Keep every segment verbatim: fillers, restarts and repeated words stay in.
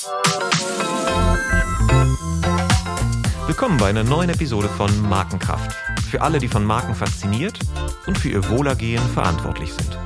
Willkommen bei einer neuen Episode von Markenkraft. Für alle, die von Marken fasziniert und für ihr Wohlergehen verantwortlich sind.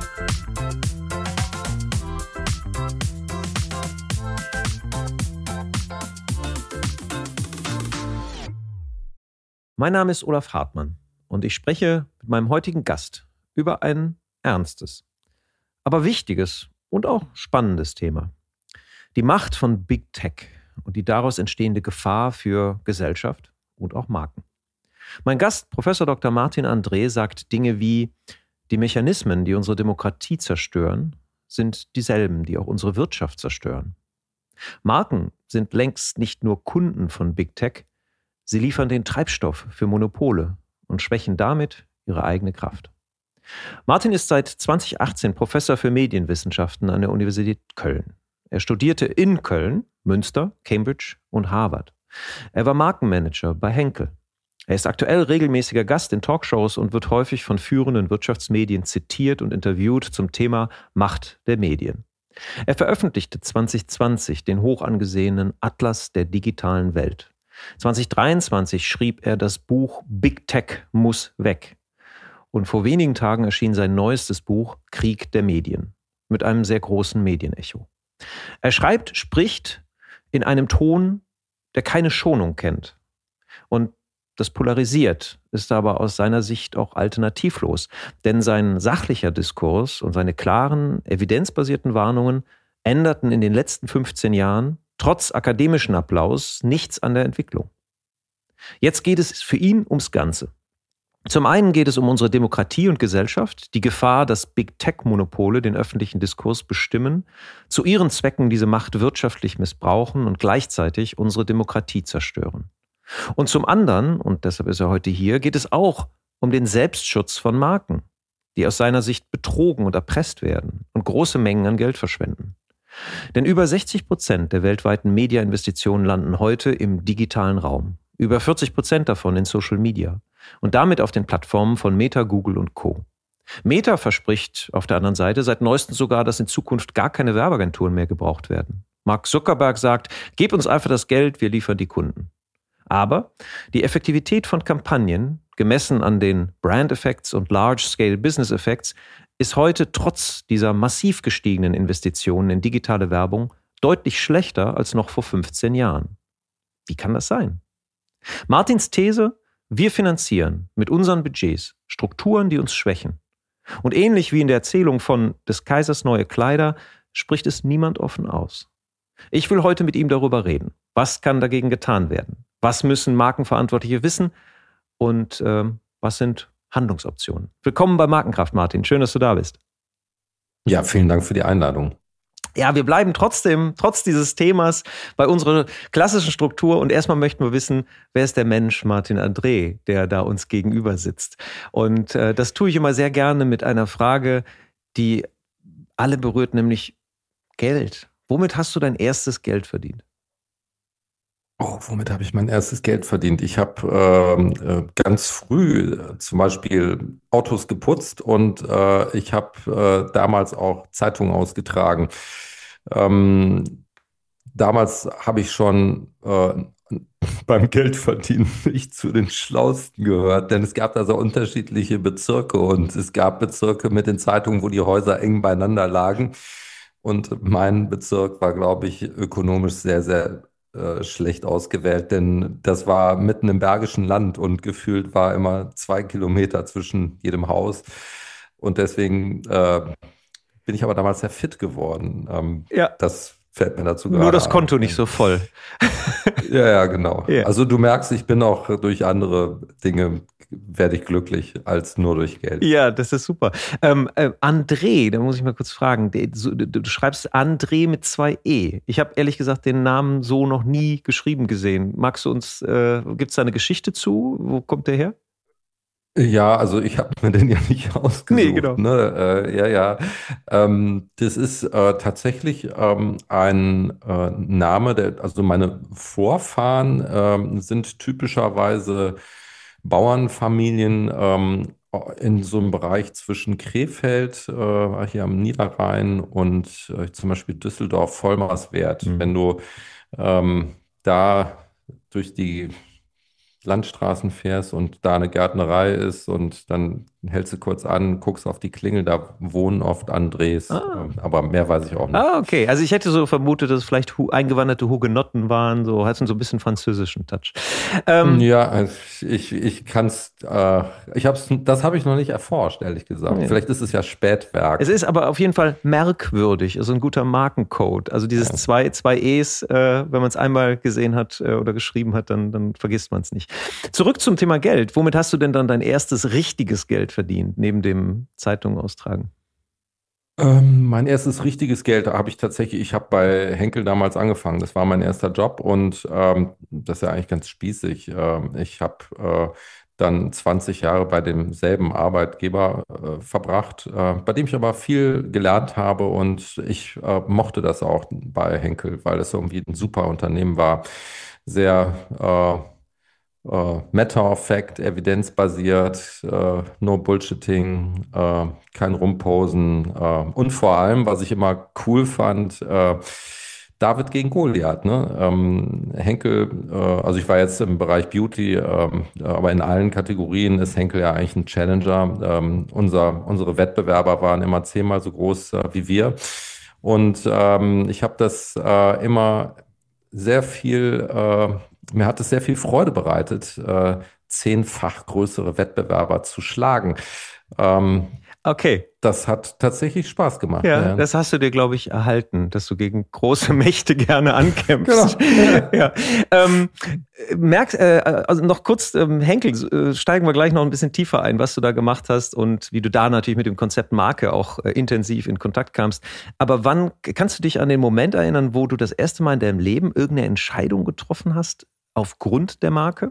Mein Name ist Olaf Hartmann und ich spreche mit meinem heutigen Gast über ein ernstes, aber wichtiges und auch spannendes Thema. Die Macht von Big Tech und die daraus entstehende Gefahr für Gesellschaft und auch Marken. Mein Gast, Professor Doktor Martin André, sagt Dinge wie: Die Mechanismen, die unsere Demokratie zerstören, sind dieselben, die auch unsere Wirtschaft zerstören. Marken sind längst nicht nur Kunden von Big Tech, sie liefern den Treibstoff für Monopole und schwächen damit ihre eigene Kraft. Martin ist seit zwanzig achtzehn Professor für Medienwissenschaften an der Universität Köln. Er studierte in Köln, Münster, Cambridge und Harvard. Er war Markenmanager bei Henkel. Er ist aktuell regelmäßiger Gast in Talkshows und wird häufig von führenden Wirtschaftsmedien zitiert und interviewt zum Thema Macht der Medien. Er veröffentlichte zwanzig zwanzig den hoch angesehenen Atlas der digitalen Welt. zwanzig dreiundzwanzig schrieb er das Buch Big Tech muss weg. Und vor wenigen Tagen erschien sein neuestes Buch Krieg der Medien mit einem sehr großen Medienecho. Er schreibt, spricht in einem Ton, der keine Schonung kennt. Und das polarisiert, ist aber aus seiner Sicht auch alternativlos. Denn sein sachlicher Diskurs und seine klaren, evidenzbasierten Warnungen änderten in den letzten fünfzehn Jahren trotz akademischen Applaus nichts an der Entwicklung. Jetzt geht es für ihn ums Ganze. Zum einen geht es um unsere Demokratie und Gesellschaft, die Gefahr, dass Big-Tech-Monopole den öffentlichen Diskurs bestimmen, zu ihren Zwecken diese Macht wirtschaftlich missbrauchen und gleichzeitig unsere Demokratie zerstören. Und zum anderen, und deshalb ist er heute hier, geht es auch um den Selbstschutz von Marken, die aus seiner Sicht betrogen und erpresst werden und große Mengen an Geld verschwenden. Denn über sechzig Prozent der weltweiten Media-Investitionen landen heute im digitalen Raum. Über vierzig Prozent davon in Social Media. Und damit auf den Plattformen von Meta, Google und Co. Meta verspricht auf der anderen Seite seit neuestem sogar, dass in Zukunft gar keine Werbeagenturen mehr gebraucht werden. Mark Zuckerberg sagt, gebt uns einfach das Geld, wir liefern die Kunden. Aber die Effektivität von Kampagnen, gemessen an den Brand Effects und Large-Scale Business Effects, ist heute trotz dieser massiv gestiegenen Investitionen in digitale Werbung deutlich schlechter als noch vor fünfzehn Jahren. Wie kann das sein? Martins These: Wir finanzieren mit unseren Budgets Strukturen, die uns schwächen. Und ähnlich wie in der Erzählung von Des Kaisers neue Kleider spricht es niemand offen aus. Ich will heute mit ihm darüber reden. Was kann dagegen getan werden? Was müssen Markenverantwortliche wissen? Und äh, was sind Handlungsoptionen? Willkommen bei Markenkraft, Martin. Schön, dass du da bist. Ja, vielen Dank für die Einladung. Ja, wir bleiben trotzdem, trotz dieses Themas, bei unserer klassischen Struktur. Und erstmal möchten wir wissen, wer ist der Mensch Martin André, der da uns gegenüber sitzt? Und äh, das tue ich immer sehr gerne mit einer Frage, die alle berührt, nämlich Geld. Womit hast du dein erstes Geld verdient? Oh, womit habe ich mein erstes Geld verdient? Ich habe ähm, äh, ganz früh äh, zum Beispiel Autos geputzt und äh, ich habe äh, damals auch Zeitungen ausgetragen. Ähm, damals habe ich schon äh, beim Geldverdienen nicht zu den Schlausten gehört, denn es gab da so unterschiedliche Bezirke und es gab Bezirke mit den Zeitungen, wo die Häuser eng beieinander lagen. Und mein Bezirk war, glaube ich, ökonomisch sehr, sehr äh, schlecht ausgewählt, denn das war mitten im Bergischen Land und gefühlt war immer zwei Kilometer zwischen jedem Haus. Und deswegen äh, bin ich aber damals sehr fit geworden. Ähm, Ja. Das fällt mir dazu gerade Nur das ein. Konto nicht so voll. Ja, ja, genau. Ja. Also du merkst, ich bin auch durch andere Dinge, werde ich glücklich, als nur durch Geld. Ja, das ist super. Ähm, äh, André, da muss ich mal kurz fragen. Du, du, du schreibst André mit zwei E. Ich habe ehrlich gesagt den Namen so noch nie geschrieben gesehen. Magst du uns, äh, gibt es da eine Geschichte zu? Wo kommt der her? Ja, also ich habe mir den ja nicht ausgesucht. Nee, genau. Ne? Äh, ja, ja. Ähm, das ist äh, tatsächlich ähm, ein äh, Name, der, also meine Vorfahren ähm, sind typischerweise Bauernfamilien ähm, in so einem Bereich zwischen Krefeld, äh, hier am Niederrhein und äh, zum Beispiel Düsseldorf-Vollmarswert. Hm. Wenn du ähm, da durch die Landstraßen fährst und da eine Gärtnerei ist und dann hältst du kurz an, guckst auf die Klingel, da wohnen oft Andres, Ah. ähm, aber mehr weiß ich auch nicht. Ah, okay. Also ich hätte so vermutet, dass es vielleicht hu eingewanderte Hugenotten waren, so hatten so ein bisschen französischen Touch. Ähm, Ja, also ich, ich kann es, äh, ich hab's, das habe ich noch nicht erforscht, ehrlich gesagt. ja. Vielleicht ist es ja Es Spätwerk. ist aber auf jeden Fall merkwürdig, also ein guter Markencode. Also dieses Ja. zwei, zwei E's, äh, wenn man es einmal gesehen hat äh, oder geschrieben hat, dann, dann vergisst man es nicht. Zurück zum Thema Geld. Womit hast du denn dann dein erstes richtiges Geld verdient, neben dem Zeitung austragen? Ähm, mein erstes richtiges Geld habe ich tatsächlich, ich habe bei Henkel damals angefangen. Das war mein erster Job und ähm, das ist ja eigentlich ganz spießig. Ähm, ich habe äh, dann zwanzig Jahre bei demselben Arbeitgeber äh, verbracht, äh, bei dem ich aber viel gelernt habe und ich äh, mochte das auch bei Henkel, weil es irgendwie ein super Unternehmen war. Sehr äh, äh, Matter of Fact, evidenzbasiert, äh, no Bullshitting, äh, kein Rumposen äh, und vor allem, was ich immer cool fand, äh, David gegen Goliath, ne? Ähm, Henkel, äh, also ich war jetzt im Bereich Beauty, ähm, aber in allen Kategorien ist Henkel ja eigentlich ein Challenger. Ähm, unser, unsere Wettbewerber waren immer zehnmal so groß äh, wie wir. Und ähm, ich habe das äh, immer sehr viel, äh, mir hat es sehr viel Freude bereitet, äh, zehnfach größere Wettbewerber zu schlagen. Ähm, Okay. Das hat tatsächlich Spaß gemacht. Ja, Ja. das hast du dir, glaube ich, erhalten, dass du gegen große Mächte gerne ankämpfst. Genau. Ja. Ja. Ähm, merkst, äh, also noch kurz, ähm, Henkel, äh, steigen wir gleich noch ein bisschen tiefer ein, was du da gemacht hast und wie du da natürlich mit dem Konzept Marke auch äh, intensiv in Kontakt kamst. Aber wann kannst du dich an den Moment erinnern, wo du das erste Mal in deinem Leben irgendeine Entscheidung getroffen hast aufgrund der Marke?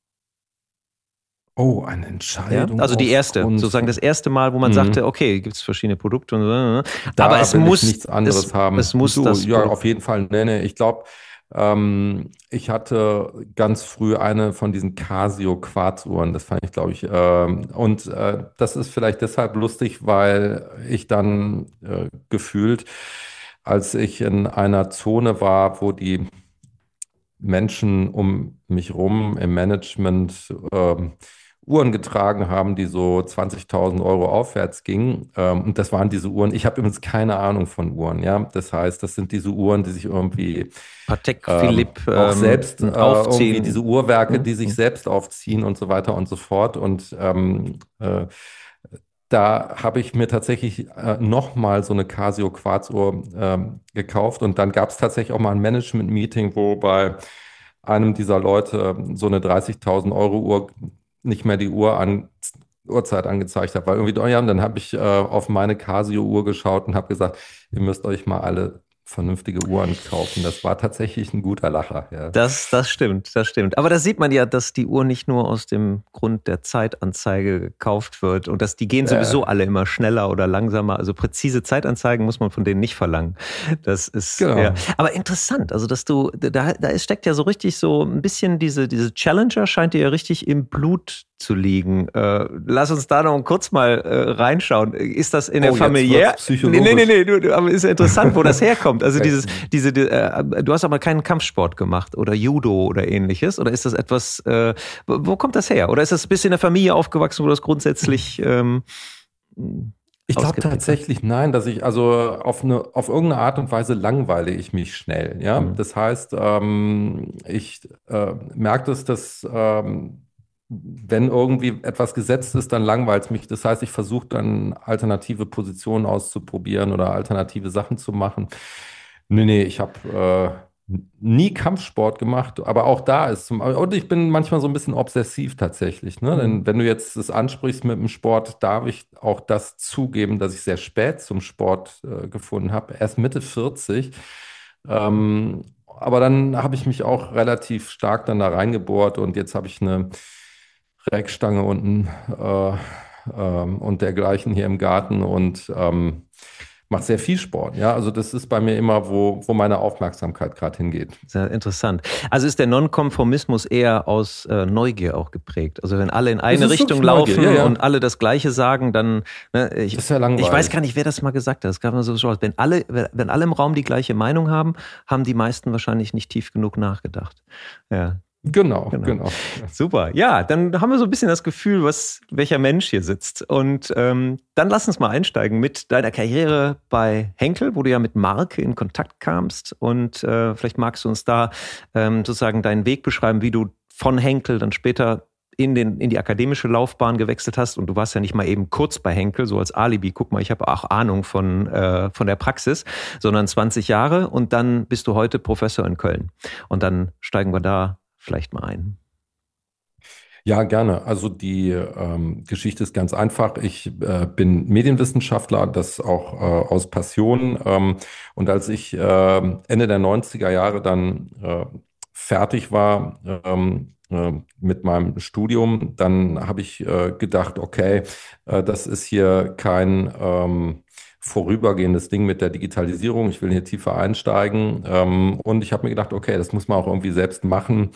Oh, eine Ja, Entscheidung also die erste, aufgrund sozusagen das von. erste Mal, wo man sagte, Mhm. okay, gibt es verschiedene Produkte und so, ne? Aber Da es will ich muss, nichts anderes es, haben. es muss Du, das ja, Produkt. auf jeden Fall. Nee, nee, ich glaube, ähm, ich hatte ganz früh eine von diesen Casio Quarzuhren. Das fand ich, glaube ich, ähm, und äh, das ist vielleicht deshalb lustig, weil ich dann äh, gefühlt, als ich in einer Zone war, wo die Menschen um mich rum im Management ähm, Uhren getragen haben, die so zwanzigtausend Euro aufwärts gingen. Ähm, und das waren diese Uhren. Ich habe übrigens keine Ahnung von Uhren. Ja, das heißt, das sind diese Uhren, die sich irgendwie Patek ähm, Philipp auch ähm, selbst äh, irgendwie diese aufziehen. Uhrwerke, Hm? die sich Hm. selbst aufziehen und so weiter und so fort. Und ähm, äh, da habe ich mir tatsächlich äh, nochmal so eine Casio Quarzuhr ähm, gekauft und dann gab es tatsächlich auch mal ein Management-Meeting, wo bei einem dieser Leute so eine dreißigtausend Euro Uhr nicht mehr die Uhr an, Uhrzeit angezeigt hat, weil irgendwie, oh ja, und dann habe ich äh, auf meine Casio-Uhr geschaut und habe gesagt, ihr müsst euch mal alle vernünftige Uhren kaufen. Das war tatsächlich ein guter Lacher, ja. Das, das stimmt, das stimmt. Aber da sieht man ja, dass die Uhr nicht nur aus dem Grund der Zeitanzeige gekauft wird und dass die gehen sowieso Ja, alle immer schneller oder langsamer. Also präzise Zeitanzeigen muss man von denen nicht verlangen. Das ist, ja. genau. Aber interessant, also dass du, da, da steckt ja so richtig so ein bisschen diese, diese Challenger scheint dir ja richtig im Blut zu liegen. Äh, lass uns da noch kurz mal äh, reinschauen. Ist das in der Oh, jetzt wird's familiär? Nee, nee, nee, psychologisch. nee, du, du, aber ist ja interessant, wo das herkommt. Also Okay. dieses, diese, die, äh, du hast aber keinen Kampfsport gemacht oder Judo oder ähnliches? Oder ist das etwas, äh, wo wo kommt das her? Oder ist das ein bisschen in der Familie aufgewachsen, wo das grundsätzlich ähm, Ich glaube ausgeprägt war? tatsächlich nein, dass ich, also auf eine, auf irgendeine Art und Weise langweile ich mich schnell. Ja, Hm. das heißt, ähm, ich äh, merke das, dass ähm, wenn irgendwie etwas gesetzt ist, dann langweilt es mich. Das heißt, ich versuche dann alternative Positionen auszuprobieren oder alternative Sachen zu machen. Nee, nee, ich habe äh, nie Kampfsport gemacht, aber auch da ist zum, und ich bin manchmal so ein bisschen obsessiv tatsächlich, ne? Hm. Denn wenn du jetzt das ansprichst mit dem Sport, darf ich auch das zugeben, dass ich sehr spät zum Sport äh, gefunden habe, erst Mitte vierzig. Ähm, aber dann habe ich mich auch relativ stark dann da reingebohrt und jetzt habe ich eine Reckstange unten äh, ähm, und dergleichen hier im Garten und ähm, mache sehr viel Sport. Ja, also das ist bei mir immer, wo, wo meine Aufmerksamkeit gerade hingeht. Sehr interessant. Also ist der Nonkonformismus eher aus äh, Neugier auch geprägt? Also wenn alle in Es eine ist Richtung wirklich Neugier, laufen ja, ja. und alle das Gleiche sagen, dann, ne, ich, Das ist ja ich weiß langweilig. gar nicht, wer das mal gesagt hat. Es gab mal so, so, wenn alle, wenn alle im Raum die gleiche Meinung haben, haben die meisten wahrscheinlich nicht tief genug nachgedacht. Ja. Genau, Genau. genau. Super. Ja, dann haben wir so ein bisschen das Gefühl, was, welcher Mensch hier sitzt. Und ähm, dann lass uns mal einsteigen mit deiner Karriere bei Henkel, wo du ja mit Marc in Kontakt kamst. Und äh, vielleicht magst du uns da ähm, sozusagen deinen Weg beschreiben, wie du von Henkel dann später in, den, in die akademische Laufbahn gewechselt hast. Und du warst ja nicht mal eben kurz bei Henkel, so als Alibi, guck mal, ich habe auch Ahnung von, äh, von der Praxis, sondern zwanzig Jahre. Und dann bist du heute Professor in Köln. Und dann steigen wir da vielleicht mal ein. Ja, gerne. Also die ähm, Geschichte ist ganz einfach. Ich äh, bin Medienwissenschaftler, das auch äh, aus Passion. Ähm, und als ich äh, Ende der neunziger Jahre dann äh, fertig war ähm, äh, mit meinem Studium, dann habe ich äh, gedacht, okay, äh, das ist hier kein ähm, vorübergehendes Ding mit der Digitalisierung. Ich will hier tiefer einsteigen. Ähm, und ich habe mir gedacht, okay, das muss man auch irgendwie selbst machen.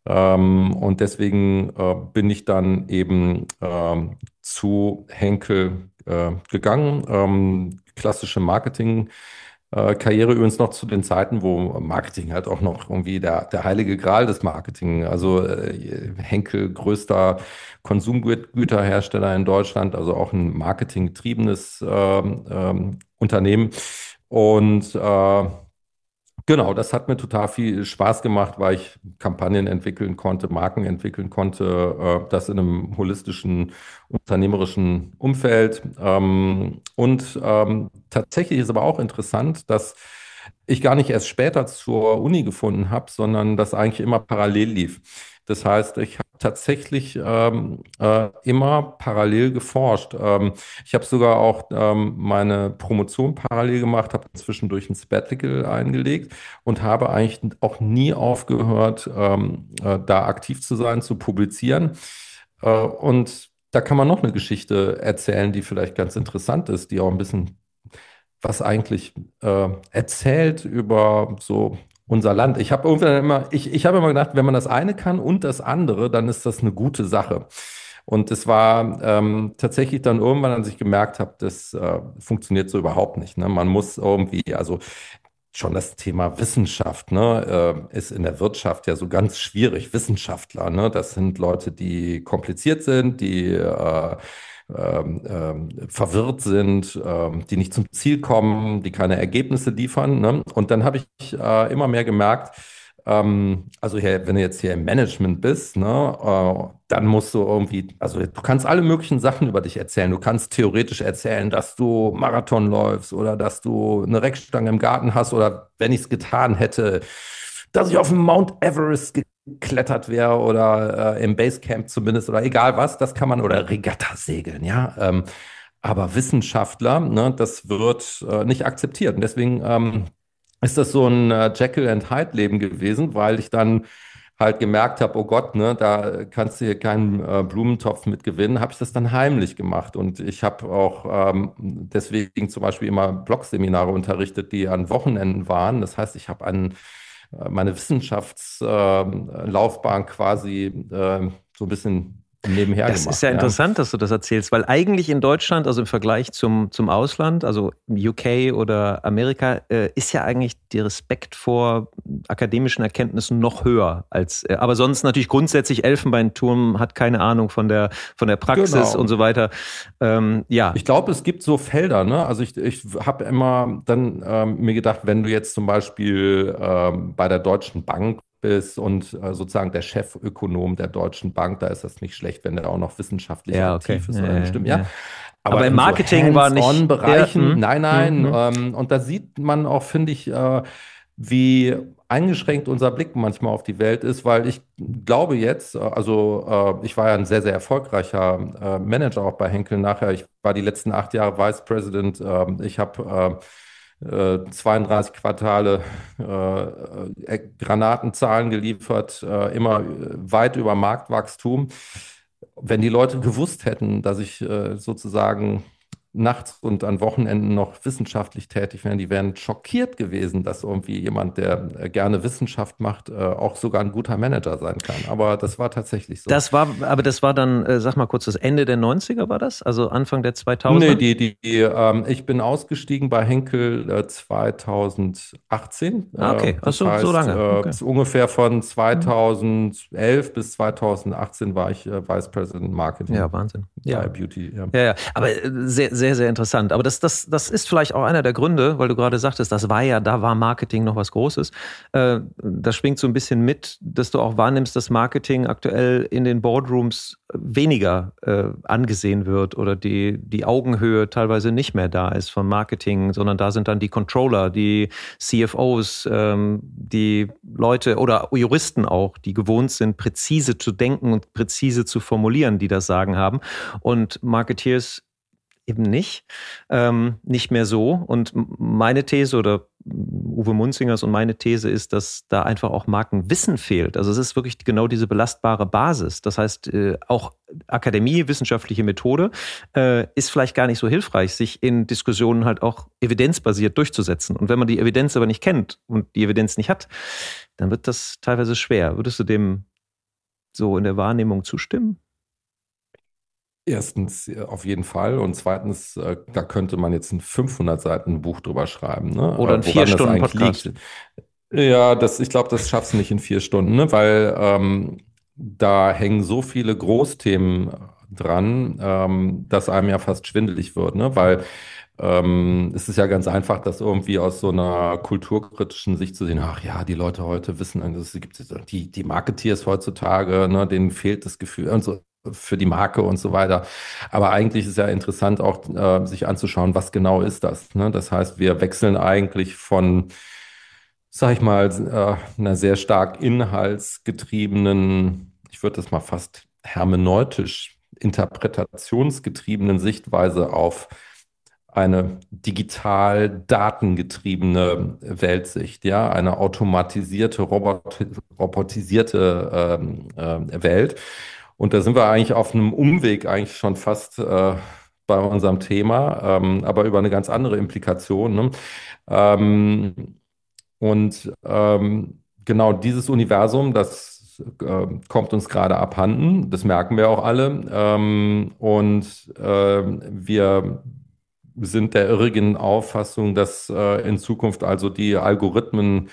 Ähm, und deswegen äh, bin ich dann eben ähm, zu Henkel äh, gegangen. Ähm, klassische Marketing. Äh, Karriere übrigens noch zu den Zeiten, wo Marketing halt auch noch irgendwie der, der heilige Gral des Marketing, also äh, Henkel größter Konsumgüterhersteller in Deutschland, also auch ein marketinggetriebenes ähm, ähm, Unternehmen. Und äh, Genau, das hat mir total viel Spaß gemacht, weil ich Kampagnen entwickeln konnte, Marken entwickeln konnte, äh, das in einem holistischen, unternehmerischen Umfeld. Ähm, und ähm, tatsächlich ist aber auch interessant, dass ich gar nicht erst später zur Uni gefunden habe, sondern das eigentlich immer parallel lief. Das heißt, ich habe tatsächlich ähm, äh, immer parallel geforscht. Ähm, ich habe sogar auch ähm, meine Promotion parallel gemacht, habe zwischendurch ein Sabbatical eingelegt und habe eigentlich auch nie aufgehört, ähm, äh, da aktiv zu sein, zu publizieren. Äh, und da kann man noch eine Geschichte erzählen, die vielleicht ganz interessant ist, die auch ein bisschen was eigentlich äh, erzählt über so unser Land. Ich habe irgendwann immer, ich, ich habe immer gedacht, wenn man das eine kann und das andere, dann ist das eine gute Sache. Und es war ähm, tatsächlich dann irgendwann, als ich gemerkt habe, das äh, funktioniert so überhaupt nicht. Ne? Man muss irgendwie, also schon das Thema Wissenschaft, ne, äh, ist in der Wirtschaft ja so ganz schwierig. Wissenschaftler, ne, das sind Leute, die kompliziert sind, die äh, ähm, ähm, verwirrt sind, ähm, die nicht zum Ziel kommen, die keine Ergebnisse liefern. Ne? Und dann habe ich äh, immer mehr gemerkt, ähm, also hier, wenn du jetzt hier im Management bist, ne, äh, dann musst du irgendwie, also du kannst alle möglichen Sachen über dich erzählen. Du kannst theoretisch erzählen, dass du Marathon läufst oder dass du eine Reckstange im Garten hast oder wenn ich es getan hätte, dass ich auf den Mount Everest geklettert wäre oder äh, im Basecamp zumindest oder egal was, das kann man oder Regatta segeln, ja. Ähm, aber Wissenschaftler, ne, das wird äh, nicht akzeptiert. Und deswegen ähm, ist das so ein äh, Jekyll and Hyde Leben gewesen, weil ich dann halt gemerkt habe, oh Gott, ne, da kannst du hier keinen äh, Blumentopf mit gewinnen, habe ich das dann heimlich gemacht. Und ich habe auch ähm, deswegen zum Beispiel immer Blogseminare unterrichtet, die an Wochenenden waren. Das heißt, ich habe an äh, meine Wissenschaftslaufbahn quasi äh, so ein bisschen nebenher Das ist gemacht. ja Ja. interessant, dass du das erzählst, weil eigentlich in Deutschland, also im Vergleich zum, zum Ausland, also U K oder Amerika, äh, ist ja eigentlich der Respekt vor akademischen Erkenntnissen noch höher als, äh, aber sonst natürlich grundsätzlich Elfenbeinturm hat keine Ahnung von der, von der Praxis Genau. und so weiter. Ähm, ja. Ich glaube, es gibt so Felder, ne? Also ich, ich habe immer dann ähm, mir gedacht, wenn du jetzt zum Beispiel ähm, bei der Deutschen Bank bist und äh, sozusagen der Chefökonom der Deutschen Bank, da ist das nicht schlecht, wenn der auch noch wissenschaftlich Ja, okay. aktiv ist Ja, oder ja, bestimmt, ja. ja. Aber Aber im in so Marketing war nicht. Ja, Hands-on-Bereichen, hm, nein, hm, nein. hm. Ähm, und da sieht man auch, finde ich, äh, wie eingeschränkt unser Blick manchmal auf die Welt ist, weil ich glaube jetzt, äh, also äh, ich war ja ein sehr, sehr erfolgreicher äh, Manager auch bei Henkel nachher. Ich war die letzten acht Jahre Vice President. Äh, ich habe äh, äh, zweiunddreißig Quartale äh, äh, Granatenzahlen geliefert, äh, immer weit über Marktwachstum. Wenn die Leute gewusst hätten, dass ich äh, sozusagen nachts und an Wochenenden noch wissenschaftlich tätig wären, die wären schockiert gewesen, dass irgendwie jemand, der äh, gerne Wissenschaft macht, äh, auch sogar ein guter Manager sein kann. Aber das war tatsächlich so. Das war, aber das war dann, äh, sag mal kurz, das Ende der neunziger war das? Also Anfang der Nee, zweitausender? die, die, die, ähm, ich bin ausgestiegen bei Henkel äh, zweitausendachtzehn. Ah, Äh, okay. Ach das so, so heißt, lange. äh, Okay. so ungefähr von Mhm. zweitausendelf bis zweitausendachtzehn war ich äh, Vice President Ja, Marketing Wahnsinn. bei Ja. Beauty. Ja. Ja, ja, aber äh, sehr, sehr, sehr interessant. Aber das, das, das ist vielleicht auch einer der Gründe, weil du gerade sagtest, das war ja, da war Marketing noch was Großes. Äh, das schwingt so ein bisschen mit, dass du auch wahrnimmst, dass Marketing aktuell in den Boardrooms weniger äh, angesehen wird oder die, die Augenhöhe teilweise nicht mehr da ist von Marketing, sondern da sind dann die Controller, die C F Os, ähm, die Leute oder Juristen auch, die gewohnt sind, präzise zu denken und präzise zu formulieren, die das Sagen haben. Und Marketeers eben nicht, ähm, nicht mehr so. Und meine These oder Uwe Munzingers und meine These ist, dass da einfach auch Markenwissen fehlt. Also es ist wirklich genau diese belastbare Basis. Das heißt, äh, auch Akademie, wissenschaftliche Methode äh, ist vielleicht gar nicht so hilfreich, sich in Diskussionen halt auch evidenzbasiert durchzusetzen. Und wenn man die Evidenz aber nicht kennt und die Evidenz nicht hat, dann wird das teilweise schwer. Würdest du dem so in der Wahrnehmung zustimmen? Erstens äh, auf jeden Fall und zweitens, äh, da könnte man jetzt ein fünfhundert Seiten Buch drüber schreiben, ne? Oder ein Äh, woran das eigentlich Vier-Stunden-Podcast? liegt. Ja, das, ich glaube, das schaffst du nicht in vier Stunden, ne? Weil ähm, da hängen so viele Großthemen dran, ähm, dass einem ja fast schwindelig wird, ne? Weil ähm, es ist ja ganz einfach, das irgendwie aus so einer kulturkritischen Sicht zu sehen. Ach ja, die Leute heute wissen, es gibt die, die Marketeers heutzutage, ne, denen fehlt das Gefühl und so für die Marke und so weiter. Aber eigentlich ist ja interessant auch äh, sich anzuschauen, was genau ist das, ne? Das heißt, wir wechseln eigentlich von, sag ich mal, äh, einer sehr stark inhaltsgetriebenen, ich würde das mal fast hermeneutisch, interpretationsgetriebenen Sichtweise auf eine digital datengetriebene Weltsicht, ja, eine automatisierte, robot robotisierte ähm, äh, Welt. Und da sind wir eigentlich auf einem Umweg eigentlich schon fast äh, bei unserem Thema, ähm, aber über eine ganz andere Implikation. Ne? Ähm, und ähm, genau dieses Universum, das äh, kommt uns gerade abhanden, das merken wir auch alle. Ähm, und ähm, wir sind der irrigen Auffassung, dass äh, in Zukunft also die Algorithmen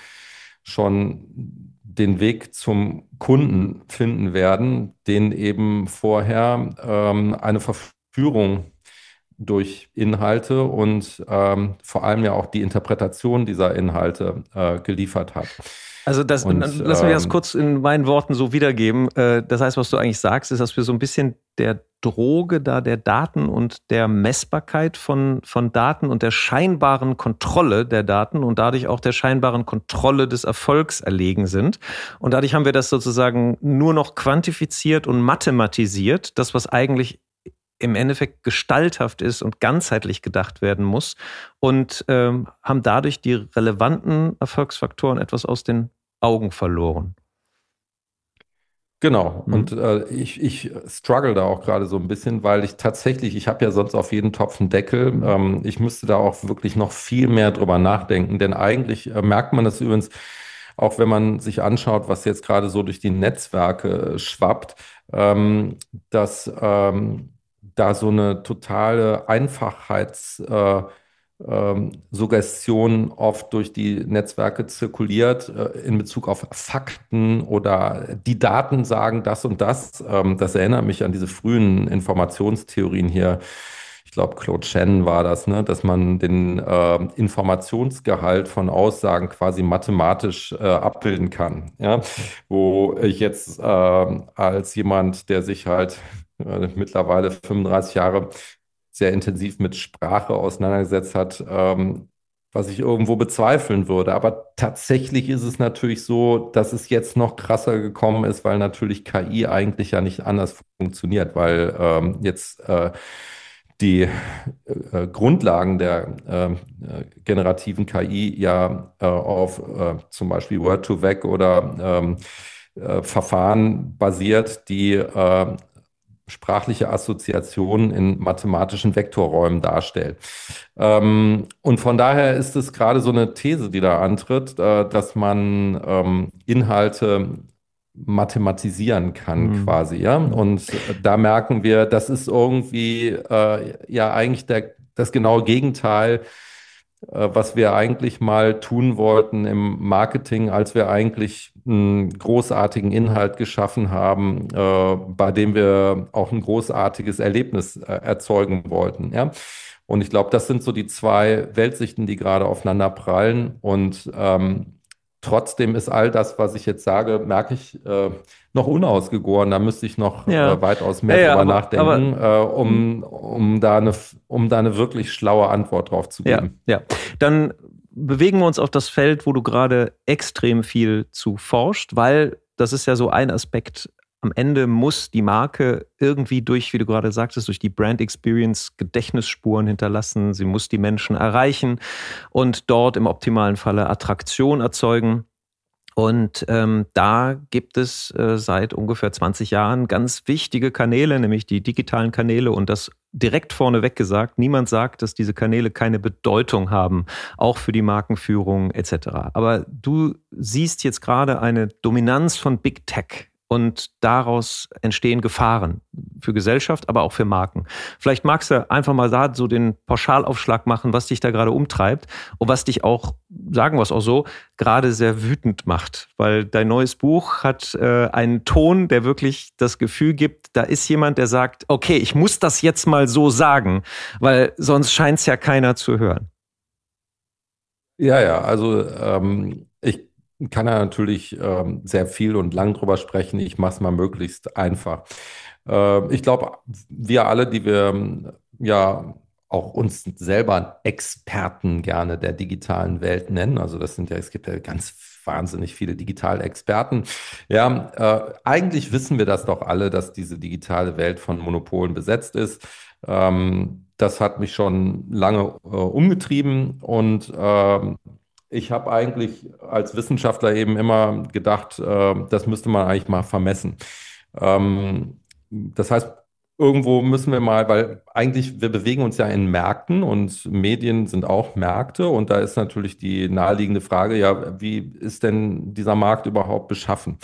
schon den Weg zum Kunden finden werden, den eben vorher ähm, eine Verführung durch Inhalte und ähm, vor allem ja auch die Interpretation dieser Inhalte äh, geliefert hat. Also das, Und lass mich das ähm, kurz in meinen Worten so wiedergeben. Äh, Das heißt, was du eigentlich sagst, ist, dass wir so ein bisschen der Droge da der Daten und der Messbarkeit von, von Daten und der scheinbaren Kontrolle der Daten und dadurch auch der scheinbaren Kontrolle des Erfolgs erlegen sind. Und dadurch haben wir das sozusagen nur noch quantifiziert und mathematisiert, das, was eigentlich im Endeffekt gestalthaft ist und ganzheitlich gedacht werden muss und ähm, haben dadurch die relevanten Erfolgsfaktoren etwas aus den Augen verloren. genau, Hm? und äh, ich, ich struggle da auch gerade so ein bisschen, weil ich tatsächlich, ich habe ja sonst auf jeden Topf einen Deckel. Ähm, ich müsste da auch wirklich noch viel mehr drüber nachdenken, denn eigentlich äh, merkt man das übrigens, auch wenn man sich anschaut, was jetzt gerade so durch die Netzwerke äh, schwappt, ähm, dass ähm, da so eine totale Einfachheits, äh, ähm, Suggestion oft durch die Netzwerke zirkuliert, äh, in Bezug auf Fakten oder die Daten sagen das und das. Ähm, das erinnert mich an diese frühen Informationstheorien hier. Ich glaube, Claude Shannon war das, ne? Dass man den äh, Informationsgehalt von Aussagen quasi mathematisch äh, abbilden kann. Ja? Wo ich jetzt äh, als jemand, der sich halt äh, mittlerweile fünfunddreißig Jahre sehr intensiv mit Sprache auseinandergesetzt hat, ähm, was ich irgendwo bezweifeln würde. Aber tatsächlich ist es natürlich so, dass es jetzt noch krasser gekommen ist, weil natürlich K I eigentlich ja nicht anders funktioniert, weil ähm, jetzt äh, die äh, Grundlagen der äh, äh, generativen K I ja äh, auf äh, zum Beispiel Word-to-Vec oder ähm, äh, Verfahren basiert, die äh, sprachliche Assoziationen in mathematischen Vektorräumen darstellt. Ähm, und von daher ist es gerade so eine These, die da antritt, äh, dass man ähm, Inhalte mathematisieren kann Hm. quasi, ja. Hm. Und äh, da merken wir, das ist irgendwie äh, ja eigentlich der, das genaue Gegenteil, äh, was wir eigentlich mal tun wollten im Marketing, als wir eigentlich einen großartigen Inhalt geschaffen haben, äh, bei dem wir auch ein großartiges Erlebnis äh, erzeugen wollten, ja. Und ich glaube, das sind so die zwei Weltsichten, die gerade aufeinander prallen. Und ähm, trotzdem ist all das, was ich jetzt sage, merke ich, äh, noch unausgegoren. Da müsste ich noch Ja, äh, weitaus ja, mehr ja, drüber aber, aber nachdenken, äh, um, um da eine, um da eine wirklich schlaue Antwort drauf zu ja, geben. ja. Dann bewegen wir uns auf das Feld, wo du gerade extrem viel zu forscht, weil das ist ja so ein Aspekt. Am Ende muss die Marke irgendwie durch, wie du gerade sagtest, durch die Brand Experience Gedächtnisspuren hinterlassen. Sie muss die Menschen erreichen und dort im optimalen Falle Attraktion erzeugen. Und ähm, da gibt es äh, seit ungefähr zwanzig Jahren ganz wichtige Kanäle, nämlich die digitalen Kanäle. Und das direkt vorneweg gesagt, niemand sagt, dass diese Kanäle keine Bedeutung haben, auch für die Markenführung et cetera. Aber du siehst jetzt gerade eine Dominanz von Big Tech. Und daraus entstehen Gefahren für Gesellschaft, aber auch für Marken. Vielleicht magst du einfach mal da so den Pauschalaufschlag machen, was dich da gerade umtreibt und was dich auch, sagen wir es auch so, gerade sehr wütend macht. Weil dein neues Buch hat äh, einen Ton, der wirklich das Gefühl gibt, da ist jemand, der sagt, okay, ich muss das jetzt mal so sagen, weil sonst scheint es ja keiner zu hören. Ja, ja, also ähm, ich kann da natürlich ähm, sehr viel und lang drüber sprechen. Ich mache es mal möglichst einfach. Äh, ich glaube, wir alle, die wir ähm, ja auch uns selber Experten gerne der digitalen Welt nennen, also das sind ja, es gibt ja ganz wahnsinnig viele digitale Experten. Ja, äh, eigentlich wissen wir das doch alle, dass diese digitale Welt von Monopolen besetzt ist. Ähm, das hat mich schon lange äh, umgetrieben und ähm, ich habe eigentlich als Wissenschaftler eben immer gedacht, äh, das müsste man eigentlich mal vermessen. Ähm, das heißt, irgendwo müssen wir mal, weil eigentlich wir bewegen uns ja in Märkten und Medien sind auch Märkte und da ist natürlich die naheliegende Frage, ja, wie ist denn dieser Markt überhaupt beschaffen?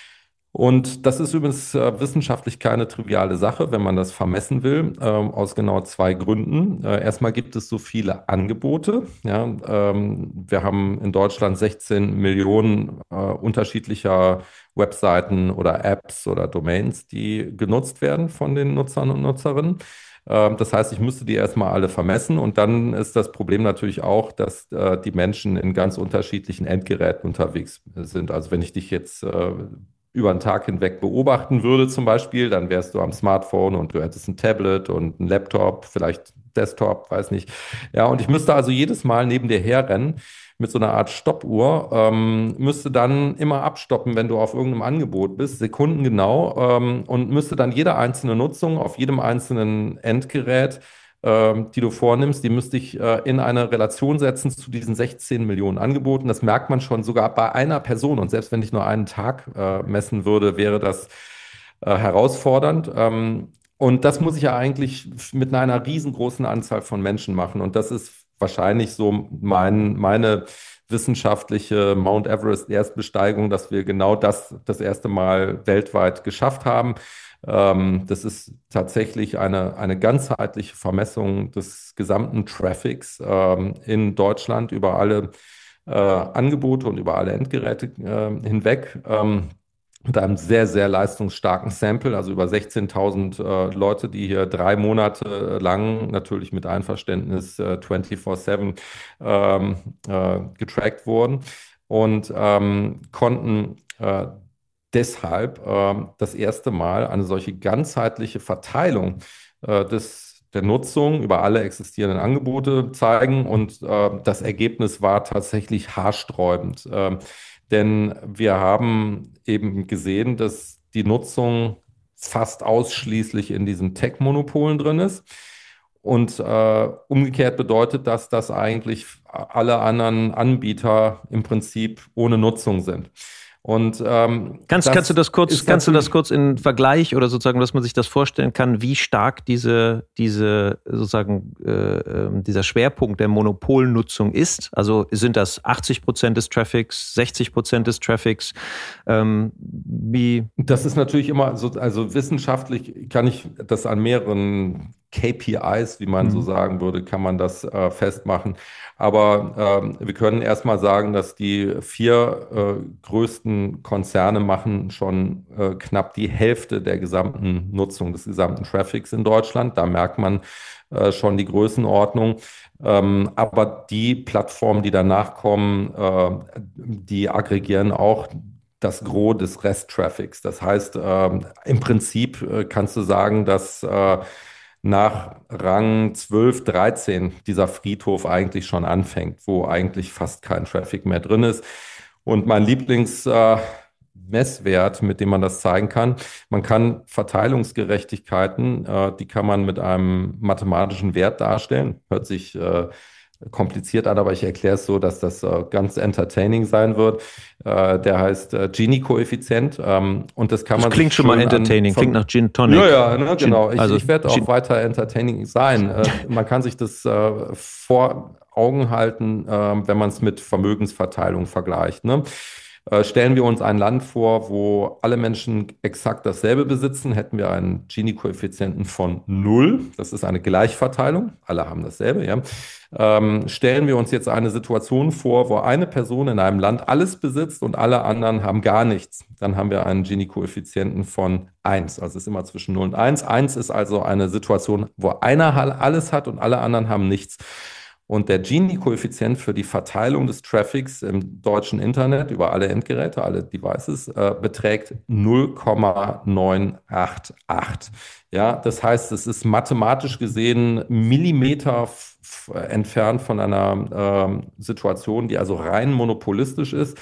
Und das ist übrigens äh, wissenschaftlich keine triviale Sache, wenn man das vermessen will, ähm, aus genau zwei Gründen. Äh, erstmal gibt es so viele Angebote. Ja, ähm, wir haben in Deutschland sechzehn Millionen äh, unterschiedlicher Webseiten oder Apps oder Domains, die genutzt werden von den Nutzern und Nutzerinnen. Ähm, das heißt, ich müsste die erstmal alle vermessen und dann ist das Problem natürlich auch, dass äh, die Menschen in ganz unterschiedlichen Endgeräten unterwegs sind. Also wenn ich dich jetzt äh, über den Tag hinweg beobachten würde zum Beispiel, dann wärst du am Smartphone und du hättest ein Tablet und ein Laptop, vielleicht Desktop, weiß nicht. Ja, und ich müsste also jedes Mal neben dir herrennen mit so einer Art Stoppuhr, ähm, müsste dann immer abstoppen, wenn du auf irgendeinem Angebot bist, sekundengenau, ähm, und müsste dann jede einzelne Nutzung auf jedem einzelnen Endgerät, ähm, die du vornimmst, die müsste ich äh, in eine Relation setzen zu diesen sechzehn Millionen Angeboten. Das merkt man schon sogar bei einer Person. Und selbst wenn ich nur einen Tag äh, messen würde, wäre das äh, herausfordernd. Ähm, und das muss ich ja eigentlich mit einer riesengroßen Anzahl von Menschen machen. Und das ist wahrscheinlich so mein, meine wissenschaftliche Mount Everest Erstbesteigung, dass wir genau das das erste Mal weltweit geschafft haben. Ähm, das ist tatsächlich eine, eine ganzheitliche Vermessung des gesamten Traffics ähm, in Deutschland über alle äh, Angebote und über alle Endgeräte äh, hinweg. Ähm, mit einem sehr, sehr leistungsstarken Sample, also über sechzehntausend äh, Leute, die hier drei Monate lang natürlich mit Einverständnis äh, vierundzwanzig sieben ähm, äh, getrackt wurden und ähm, konnten äh, deshalb ähm, das erste Mal eine solche ganzheitliche Verteilung äh, des, der Nutzung über alle existierenden Angebote zeigen und äh, das Ergebnis war tatsächlich haarsträubend. Ähm, denn wir haben eben gesehen, dass die Nutzung fast ausschließlich in diesen Tech-Monopolen drin ist. Und äh, umgekehrt bedeutet das, dass eigentlich alle anderen Anbieter im Prinzip ohne Nutzung sind. Und ähm, kannst, kannst du das kurz, kannst du das kurz in Vergleich oder sozusagen, dass man sich das vorstellen kann, wie stark diese, diese sozusagen äh, dieser Schwerpunkt der Monopolnutzung ist? Also sind das achtzig Prozent des Traffics, sechzig Prozent des Traffics? Ähm, wie? Das ist natürlich immer so, also wissenschaftlich kann ich das an mehreren K P Is, wie man mhm. so sagen würde, kann man das äh, festmachen. Aber ähm, wir können erstmal sagen, dass die vier äh, größten Konzerne machen schon äh, knapp die Hälfte der gesamten Nutzung des gesamten Traffics in Deutschland. Da merkt man äh, schon die Größenordnung. Ähm, aber die Plattformen, die danach kommen, äh, die aggregieren auch das Gros des Rest-Traffics. Das heißt, ähm, im Prinzip äh, kannst du sagen, dass äh, nach Rang zwölf, dreizehn dieser Friedhof eigentlich schon anfängt, wo eigentlich fast kein Traffic mehr drin ist. Und mein Lieblingsmesswert, äh, mit dem man das zeigen kann, man kann Verteilungsgerechtigkeiten, äh, die kann man mit einem mathematischen Wert darstellen. Hört sich äh, kompliziert an, aber ich erkläre es so, dass das äh, ganz entertaining sein wird. Äh, der heißt äh, Gini-Koeffizient ähm, und das kann das man klingt schon mal entertaining, an, klingt nach Gin Tonic. Ja, ja, ne, Gin, genau. Ich, also ich werde auch weiter entertaining sein. Äh, man kann sich das äh, vor Augen halten, äh, wenn man es mit Vermögensverteilung vergleicht. Ne? Äh, stellen wir uns ein Land vor, wo alle Menschen exakt dasselbe besitzen, hätten wir einen Gini-Koeffizienten von null. Das ist eine Gleichverteilung. Alle haben dasselbe, ja. Ähm, stellen wir uns jetzt eine Situation vor, wo eine Person in einem Land alles besitzt und alle anderen haben gar nichts. Dann haben wir einen Gini-Koeffizienten von eins. Also es ist immer zwischen null und eins. eins ist also eine Situation, wo einer alles hat und alle anderen haben nichts. Und der Gini-Koeffizient für die Verteilung des Traffics im deutschen Internet über alle Endgeräte, alle Devices, äh, beträgt null Komma neun acht acht. Ja, das heißt, es ist mathematisch gesehen Millimeter f- entfernt von einer ähm, Situation, die also rein monopolistisch ist.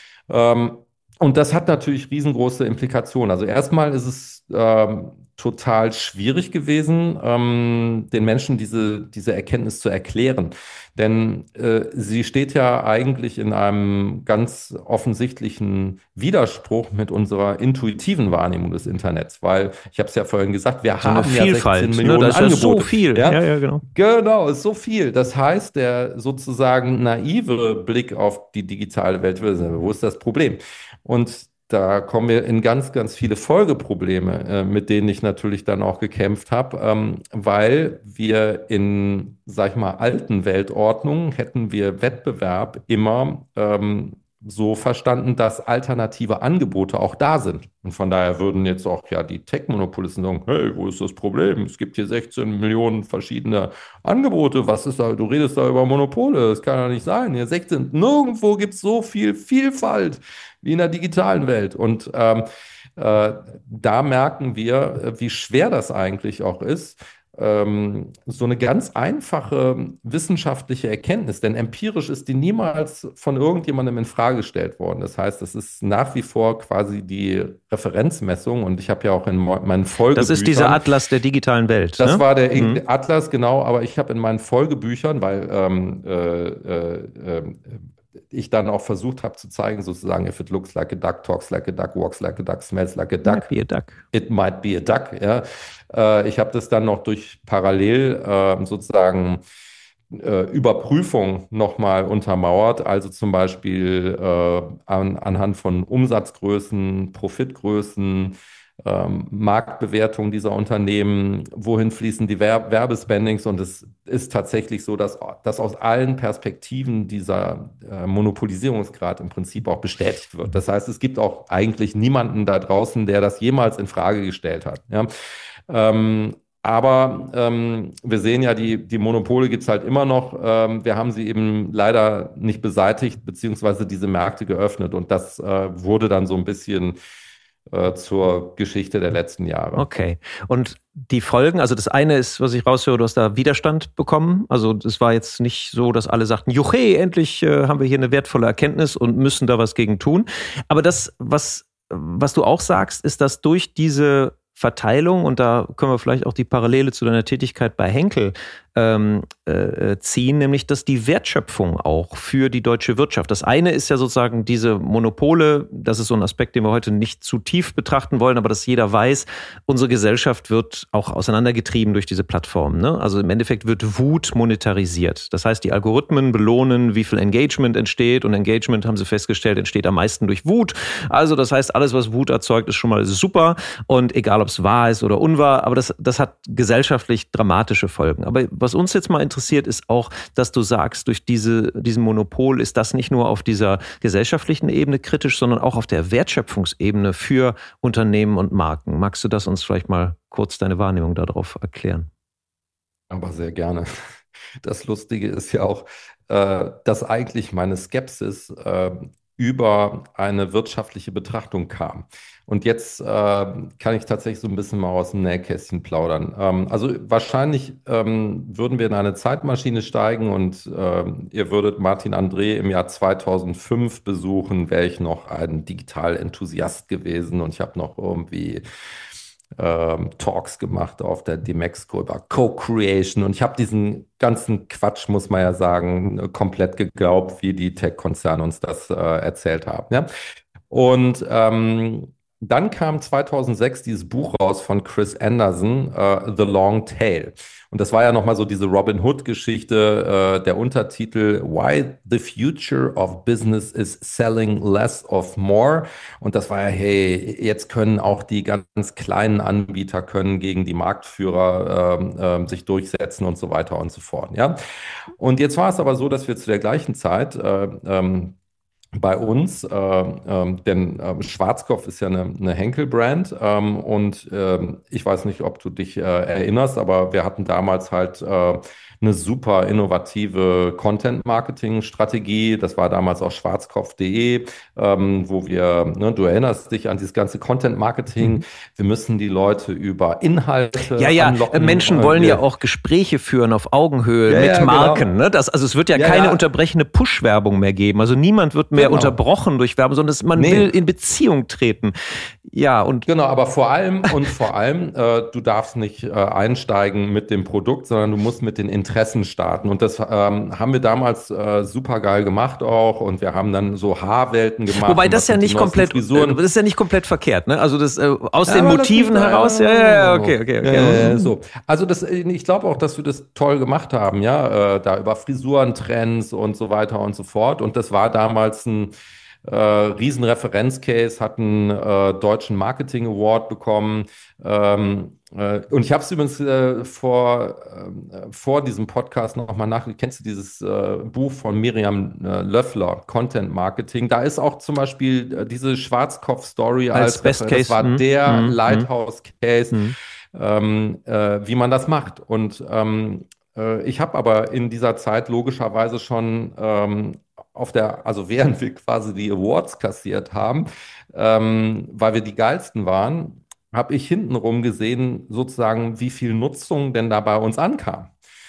Ähm, und das hat natürlich riesengroße Implikationen. Also erstmal ist es ähm, total schwierig gewesen, ähm, den Menschen diese, diese Erkenntnis zu erklären. Denn äh, sie steht ja eigentlich in einem ganz offensichtlichen Widerspruch mit unserer intuitiven Wahrnehmung des Internets. Weil, ich habe es ja vorhin gesagt, wir so haben ja sechzehn Millionen ne? Das ist Angebote. Ja so viel. Ja? Ja, ja, genau. Genau, ist so viel. Das heißt, der sozusagen naive Blick auf die digitale Welt, wo ist das Problem? Und da kommen wir in ganz, ganz viele Folgeprobleme, äh, mit denen ich natürlich dann auch gekämpft habe, ähm, weil wir in, sag ich mal, alten Weltordnungen hätten wir Wettbewerb immer ähm, so verstanden, dass alternative Angebote auch da sind. Und von daher würden jetzt auch ja die Tech-Monopolisten sagen, hey, wo ist das Problem? Es gibt hier sechzehn Millionen verschiedene Angebote. Was ist da? Du redest da über Monopole. Das kann ja nicht sein. Hier sechzehn, nirgendwo gibt es so viel Vielfalt wie in der digitalen Welt. Und ähm, äh, da merken wir, wie schwer das eigentlich auch ist, ähm, so eine ganz einfache wissenschaftliche Erkenntnis, denn empirisch ist die niemals von irgendjemandem in Frage gestellt worden. Das heißt, das ist nach wie vor quasi die Referenzmessung und ich habe ja auch in meinen Folgebüchern... Das ist dieser Atlas der digitalen Welt. Das ne? war der mhm. Atlas, genau, aber ich habe in meinen Folgebüchern, weil ähm, äh, äh, äh, ich dann auch versucht habe zu zeigen, sozusagen, if it looks like a duck, talks like a duck, walks like a duck, smells like a duck. Might be a duck. It might be a duck, ja. Äh, ich habe das dann noch durch parallel äh, sozusagen äh, Überprüfung nochmal untermauert, also zum Beispiel äh, an, anhand von Umsatzgrößen, Profitgrößen, Ähm, Marktbewertung dieser Unternehmen, wohin fließen die Ver- Werbespendings und es ist tatsächlich so, dass das aus allen Perspektiven dieser äh, Monopolisierungsgrad im Prinzip auch bestätigt wird. Das heißt, es gibt auch eigentlich niemanden da draußen, der das jemals in Frage gestellt hat. Ja? Ähm, aber ähm, wir sehen ja, die, die Monopole gibt es halt immer noch. Ähm, wir haben sie eben leider nicht beseitigt, beziehungsweise diese Märkte geöffnet und das äh, wurde dann so ein bisschen zur Geschichte der letzten Jahre. Okay. Und die Folgen, also das eine ist, was ich raushöre, du hast da Widerstand bekommen. Also es war jetzt nicht so, dass alle sagten, juche, endlich äh, haben wir hier eine wertvolle Erkenntnis und müssen da was gegen tun. Aber das, was, was du auch sagst, ist, dass durch diese Verteilung, und da können wir vielleicht auch die Parallele zu deiner Tätigkeit bei Henkel ähm, äh, ziehen, nämlich dass die Wertschöpfung auch für die deutsche Wirtschaft. Das eine ist ja sozusagen diese Monopole, das ist so ein Aspekt, den wir heute nicht zu tief betrachten wollen, aber dass jeder weiß, unsere Gesellschaft wird auch auseinandergetrieben durch diese Plattformen. Ne? Also im Endeffekt wird Wut monetarisiert. Das heißt, die Algorithmen belohnen, wie viel Engagement entsteht, und Engagement, haben sie festgestellt, entsteht am meisten durch Wut. Also das heißt, alles, was Wut erzeugt, ist schon mal super, und egal, ob es wahr ist oder unwahr, aber das, das hat gesellschaftlich dramatische Folgen. Aber was uns jetzt mal interessiert, ist auch, dass du sagst, durch diese, diesen Monopol ist das nicht nur auf dieser gesellschaftlichen Ebene kritisch, sondern auch auf der Wertschöpfungsebene für Unternehmen und Marken. Magst du das uns vielleicht mal kurz deine Wahrnehmung darauf erklären? Aber sehr gerne. Das Lustige ist ja auch, äh, dass eigentlich meine Skepsis äh, über eine wirtschaftliche Betrachtung kam. Und jetzt äh, kann ich tatsächlich so ein bisschen mal aus dem Nähkästchen plaudern. Ähm, also wahrscheinlich ähm, würden wir in eine Zeitmaschine steigen und äh, ihr würdet Martin André im Jahr zweitausendfünf besuchen, wäre ich noch ein Digital-Enthusiast gewesen, und ich habe noch irgendwie ähm, Talks gemacht auf der Demexco über Co-Creation, und ich habe diesen ganzen Quatsch, muss man ja sagen, komplett geglaubt, wie die Tech-Konzerne uns das äh, erzählt haben. Ja? Und ähm, dann kam zweitausendsechs dieses Buch raus von Chris Anderson, uh, The Long Tail. Und das war ja nochmal so diese Robin Hood-Geschichte, uh, der Untertitel Why the Future of Business is Selling Less of More. Und das war ja, hey, jetzt können auch die ganz kleinen Anbieter können gegen die Marktführer ähm, ähm, sich durchsetzen und so weiter und so fort. Ja? Und jetzt war es aber so, dass wir zu der gleichen Zeit äh, ähm, bei uns, äh, ähm, denn äh, Schwarzkopf ist ja eine, eine Henkel-Brand, ähm, und äh, ich weiß nicht, ob du dich äh, erinnerst, aber wir hatten damals halt äh, eine super innovative Content-Marketing-Strategie. Das war damals auch schwarzkopf punkt de, ähm, wo wir, ne, du erinnerst dich an dieses ganze Content-Marketing. Mhm. Wir müssen die Leute über Inhalte Ja, ja, anlocken. Menschen Äh, wollen wir- ja auch Gespräche führen auf Augenhöhe Ja, mit ja, genau. Marken. Ne? Das, also es wird ja, Ja, keine ja. unterbrechende Push-Werbung mehr geben. Also niemand wird mehr Genau. unterbrochen durch Werbung, sondern es, man Nee. will in Beziehung treten. Ja, und Genau, aber vor allem und vor allem, äh, du darfst nicht äh, einsteigen mit dem Produkt, sondern du musst mit den Interessen starten. Und das ähm, haben wir damals äh, super geil gemacht auch. Und wir haben dann so Haarwelten gemacht. wobei und das was ja sind die nicht neuesten komplett, Frisuren. äh, das ist ja nicht komplett verkehrt, ne? Also das äh, aus Ja, den aber lass mich Motiven da- heraus, ja, ja, ja, okay, okay, okay. Ja, ja, ja, so. Also das, ich glaube auch, dass wir das toll gemacht haben, ja, äh, da über Frisurentrends und so weiter und so fort. Und das war damals ein äh, riesen Referenzcase, hat einen äh, deutschen Marketing Award bekommen. Ähm, äh, und ich habe es übrigens äh, vor, äh, vor diesem Podcast nochmal nachgeguckt. Kennst du dieses äh, Buch von Miriam äh, Löffler, Content Marketing? Da ist auch zum Beispiel äh, diese Schwarzkopf-Story Als als, Best Refer- Case, das war mhm, der mhm, Lighthouse-Case, mhm. ähm, äh, wie man das macht. Und ähm, äh, ich habe aber in dieser Zeit logischerweise schon ähm, auf der, also während wir quasi die Awards kassiert haben, ähm, weil wir die geilsten waren, habe ich hintenrum gesehen, sozusagen, wie viel Nutzung denn da bei uns ankam.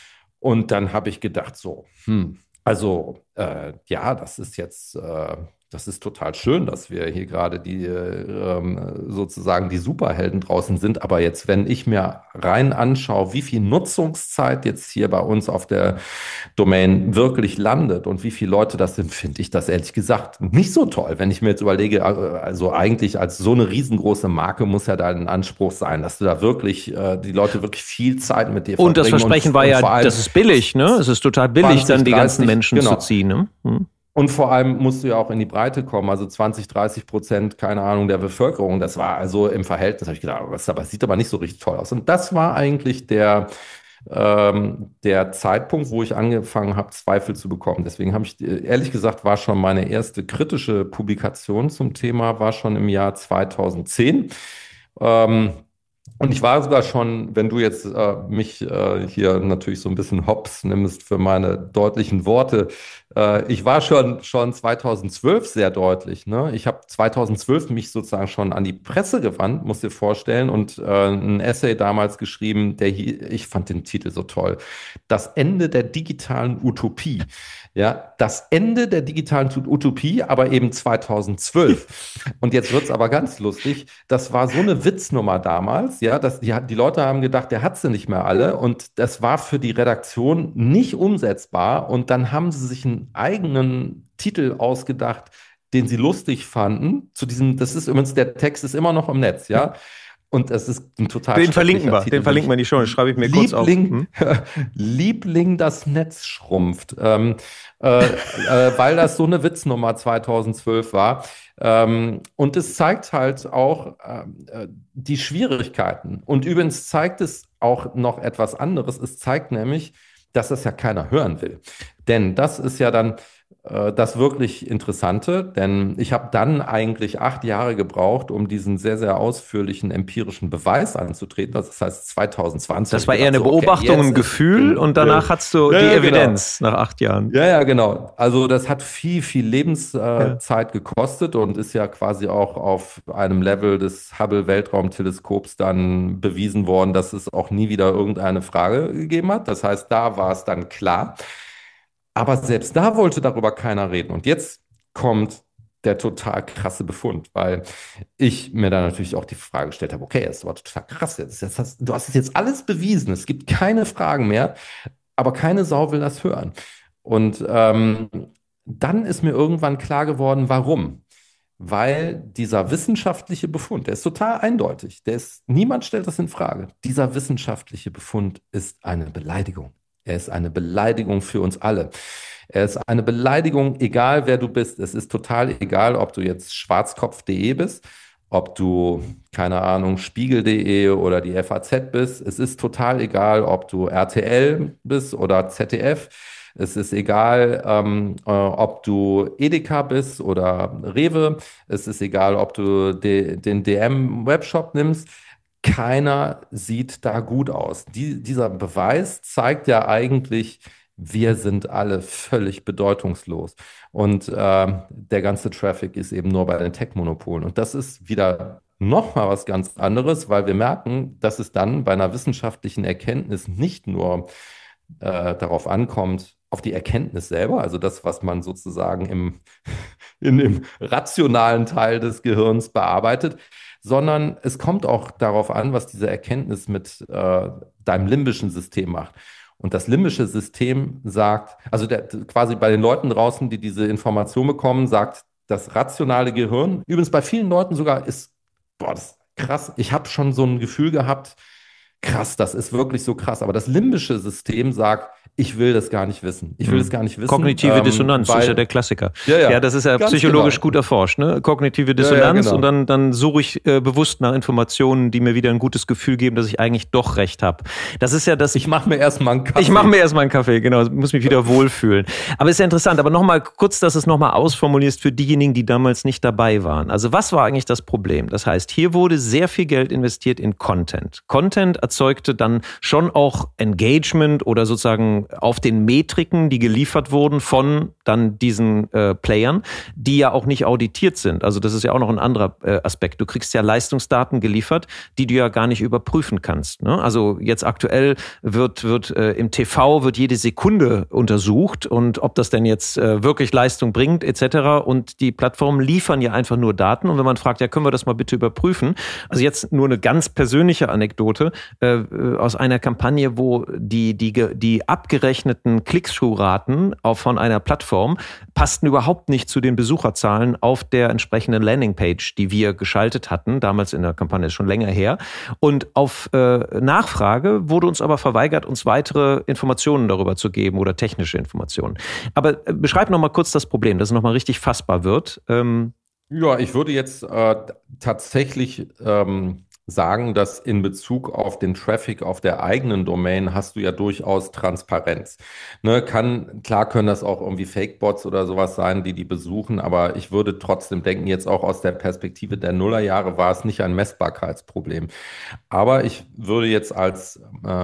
Und dann habe ich gedacht, so, hm, also äh, ja, das ist jetzt, äh, das ist total schön, dass wir hier gerade die äh, ähm, sozusagen die Superhelden draußen sind. Aber jetzt, wenn ich mir rein anschaue, wie viel Nutzungszeit jetzt hier bei uns auf der Domain wirklich landet und wie viele Leute das sind, finde ich das ehrlich gesagt nicht so toll. Wenn ich mir jetzt überlege, äh, also eigentlich als so eine riesengroße Marke muss ja dein Anspruch sein, dass du da wirklich, äh, die Leute wirklich viel Zeit mit dir Und das verbringen. Versprechen war und ja, vor allem das ist billig, ne? Es ist total billig, zwanzig, dann die ganzen dreißig, Menschen genau. zu ziehen. Ne? Hm. Und vor allem musst du ja auch in die Breite kommen, also zwanzig, dreißig Prozent, keine Ahnung, der Bevölkerung. Das war also im Verhältnis, habe ich gedacht, das aber, sieht aber nicht so richtig toll aus. Und das war eigentlich der, ähm, der Zeitpunkt, wo ich angefangen habe, Zweifel zu bekommen. Deswegen habe ich, ehrlich gesagt, war schon meine erste kritische Publikation zum Thema, war schon im Jahr zweitausendzehn. Ähm, Und ich war sogar schon, wenn du jetzt äh, mich äh, hier natürlich so ein bisschen hops nimmst für meine deutlichen Worte, Äh, ich war schon, schon zweitausendzwölf sehr deutlich. Ne? Ich habe zweitausendzwölf mich sozusagen schon an die Presse gewandt, musst dir vorstellen, und äh, ein Essay damals geschrieben, der hier, ich fand den Titel so toll. Das Ende der digitalen Utopie. Ja, das Ende der digitalen Utopie, aber eben zweitausendzwölf. Und jetzt wird's aber ganz lustig. Das war so eine Witznummer damals, ja, dass die, die Leute haben gedacht, der hat sie nicht mehr alle. Und das war für die Redaktion nicht umsetzbar. Und dann haben sie sich einen eigenen Titel ausgedacht, den sie lustig fanden. Zu diesem, das ist übrigens, der Text ist immer noch im Netz, ja. Und es ist ein total Den verlinken wir, Titel. den verlinken wir in die Show, das schreibe ich mir Liebling, kurz auf. Hm? Liebling, das Netz schrumpft. Ähm, äh, äh, weil das so eine Witznummer zweitausendzwölf war. Ähm, und es zeigt halt auch äh, die Schwierigkeiten. Und übrigens zeigt es auch noch etwas anderes. Es zeigt nämlich, dass das ja keiner hören will. Denn das ist ja dann äh, das wirklich Interessante, denn ich habe dann eigentlich acht Jahre gebraucht, um diesen sehr, sehr ausführlichen empirischen Beweis anzutreten. Das heißt zweitaudzwanzig. Das war eher eine Beobachtung, ein Gefühl, und danach hast du die Evidenz nach acht Jahren. Ja, ja, genau. Also das hat viel, viel Lebenszeit gekostet und ist ja quasi auch auf einem Level des Hubble-Weltraumteleskops dann bewiesen worden, dass es auch nie wieder irgendeine Frage gegeben hat. Das heißt, da war es dann klar. Aber selbst da wollte darüber keiner reden. Und jetzt kommt der total krasse Befund, weil ich mir da natürlich auch die Frage gestellt habe, okay, das war total krass. Jetzt, jetzt hast, du hast es jetzt alles bewiesen. Es gibt keine Fragen mehr, aber keine Sau will das hören. Und ähm, dann ist mir irgendwann klar geworden, warum. Weil dieser wissenschaftliche Befund, der ist total eindeutig. Der ist, niemand stellt das in Frage. Dieser wissenschaftliche Befund ist eine Beleidigung. Er ist eine Beleidigung für uns alle. Er ist eine Beleidigung, egal wer du bist. Es ist total egal, ob du jetzt schwarzkopf punkt de bist, ob du, keine Ahnung, spiegel punkt de oder die F A Z bist. Es ist total egal, ob du R T L bist oder Z D F. Es ist egal, ähm, äh, ob du Edeka bist oder Rewe. Es ist egal, ob du de, den D M-Webshop nimmst. Keiner sieht da gut aus. Die, dieser Beweis zeigt ja eigentlich, wir sind alle völlig bedeutungslos. Und äh, der ganze Traffic ist eben nur bei den Tech-Monopolen. Und das ist wieder nochmal was ganz anderes, weil wir merken, dass es dann bei einer wissenschaftlichen Erkenntnis nicht nur äh, darauf ankommt, auf die Erkenntnis selber, also das, was man sozusagen im, in dem rationalen Teil des Gehirns bearbeitet, sondern es kommt auch darauf an, was diese Erkenntnis mit äh, deinem limbischen System macht. Und das limbische System sagt, also der, quasi bei den Leuten draußen, die diese Information bekommen, sagt das rationale Gehirn, übrigens bei vielen Leuten sogar ist, boah, das ist krass, ich habe schon so ein Gefühl gehabt, krass, das ist wirklich so krass, aber das limbische System sagt, ich will das gar nicht wissen. Ich will das gar nicht wissen. Kognitive ähm, Dissonanz, weil, das ist ja der Klassiker. Ja, ja, ja das ist ja psychologisch genau. gut erforscht. Ne? Kognitive Dissonanz, ja, ja, genau. Und dann, dann suche ich äh, bewusst nach Informationen, die mir wieder ein gutes Gefühl geben, dass ich eigentlich doch recht habe. Das ist ja das. Ich mache mir erstmal einen Kaffee. Ich mache mir erstmal einen Kaffee, genau. Muss mich wieder wohlfühlen. Aber ist ja interessant. Aber nochmal kurz, dass es nochmal ausformulierst für diejenigen, die damals nicht dabei waren. Also was war eigentlich das Problem? Das heißt, hier wurde sehr viel Geld investiert in Content. Content erzeugte dann schon auch Engagement oder sozusagen auf den Medien, die geliefert wurden von dann diesen äh, Playern, die ja auch nicht auditiert sind. Also das ist ja auch noch ein anderer äh, Aspekt. Du kriegst ja Leistungsdaten geliefert, die du ja gar nicht überprüfen kannst. Ne? Also jetzt aktuell wird, wird äh, im T V wird jede Sekunde untersucht und ob das denn jetzt äh, wirklich Leistung bringt et cetera. Und die Plattformen liefern ja einfach nur Daten. Und wenn man fragt, ja, können wir das mal bitte überprüfen? Also jetzt nur eine ganz persönliche Anekdote äh, aus einer Kampagne, wo die, die, die abgerechneten Click-Through-Raten von einer Plattform passten überhaupt nicht zu den Besucherzahlen auf der entsprechenden Landingpage, die wir geschaltet hatten, damals in der Kampagne, ist schon länger her. Und auf äh, Nachfrage wurde uns aber verweigert, uns weitere Informationen darüber zu geben oder technische Informationen. Aber äh, beschreib noch mal kurz das Problem, dass es noch mal richtig fassbar wird. Ähm ja, ich würde jetzt äh, tatsächlich ähm sagen, dass in Bezug auf den Traffic auf der eigenen Domain hast du ja durchaus Transparenz. Ne, kann, klar können das auch irgendwie Fake-Bots oder sowas sein, die die besuchen, aber ich würde trotzdem denken, jetzt auch aus der Perspektive der Nullerjahre war es nicht ein Messbarkeitsproblem. Aber ich würde jetzt als ähm,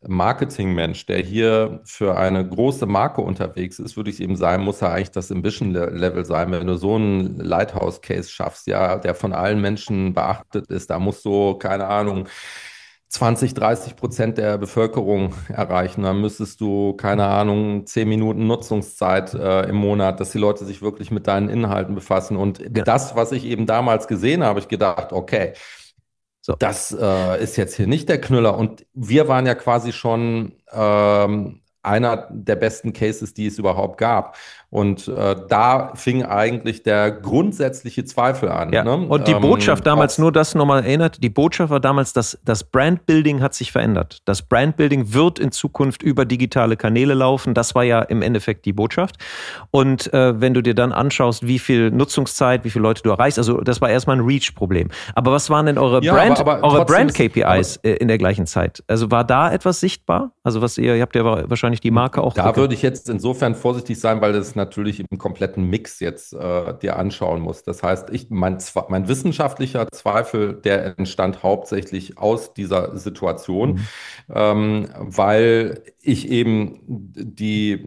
Marketingmensch, der hier für eine große Marke unterwegs ist, würde ich eben sagen, muss er eigentlich das Ambition-Level sein. Wenn du so einen Lighthouse-Case schaffst, ja, der von allen Menschen beachtet ist, da musst du, keine Ahnung, zwanzig, dreißig Prozent der Bevölkerung erreichen. Dann müsstest du, keine Ahnung, zehn Minuten Nutzungszeit äh, im Monat, dass die Leute sich wirklich mit deinen Inhalten befassen. Und Ja. das, was ich eben damals gesehen habe, ich gedacht, okay, So. das äh, ist jetzt hier nicht der Knüller. Und wir waren ja quasi schon ähm, einer der besten Cases, die es überhaupt gab. Und äh, da fing eigentlich der grundsätzliche Zweifel an. Ja, Ne? und die Ähm, Botschaft damals, ob- nur das nochmal erinnert, die Botschaft war damals, dass das Brandbuilding hat sich verändert. Das Brandbuilding wird in Zukunft über digitale Kanäle laufen. Das war ja im Endeffekt die Botschaft. Und äh, wenn du dir dann anschaust, wie viel Nutzungszeit, wie viele Leute du erreichst, also das war erstmal ein Reach-Problem. Aber was waren denn eure Ja, Brand, aber- aber eure trotzdem Brand-K ist- P Is äh, in der gleichen Zeit? Also war da etwas sichtbar? Also was ihr, ihr habt ja wahrscheinlich die Marke auch. Da würde ich jetzt insofern vorsichtig sein, weil das natürlich im kompletten Mix jetzt äh, dir anschauen muss. Das heißt, ich, mein, Zwe- mein wissenschaftlicher Zweifel, der entstand hauptsächlich aus dieser Situation, Mhm. ähm, weil ich eben die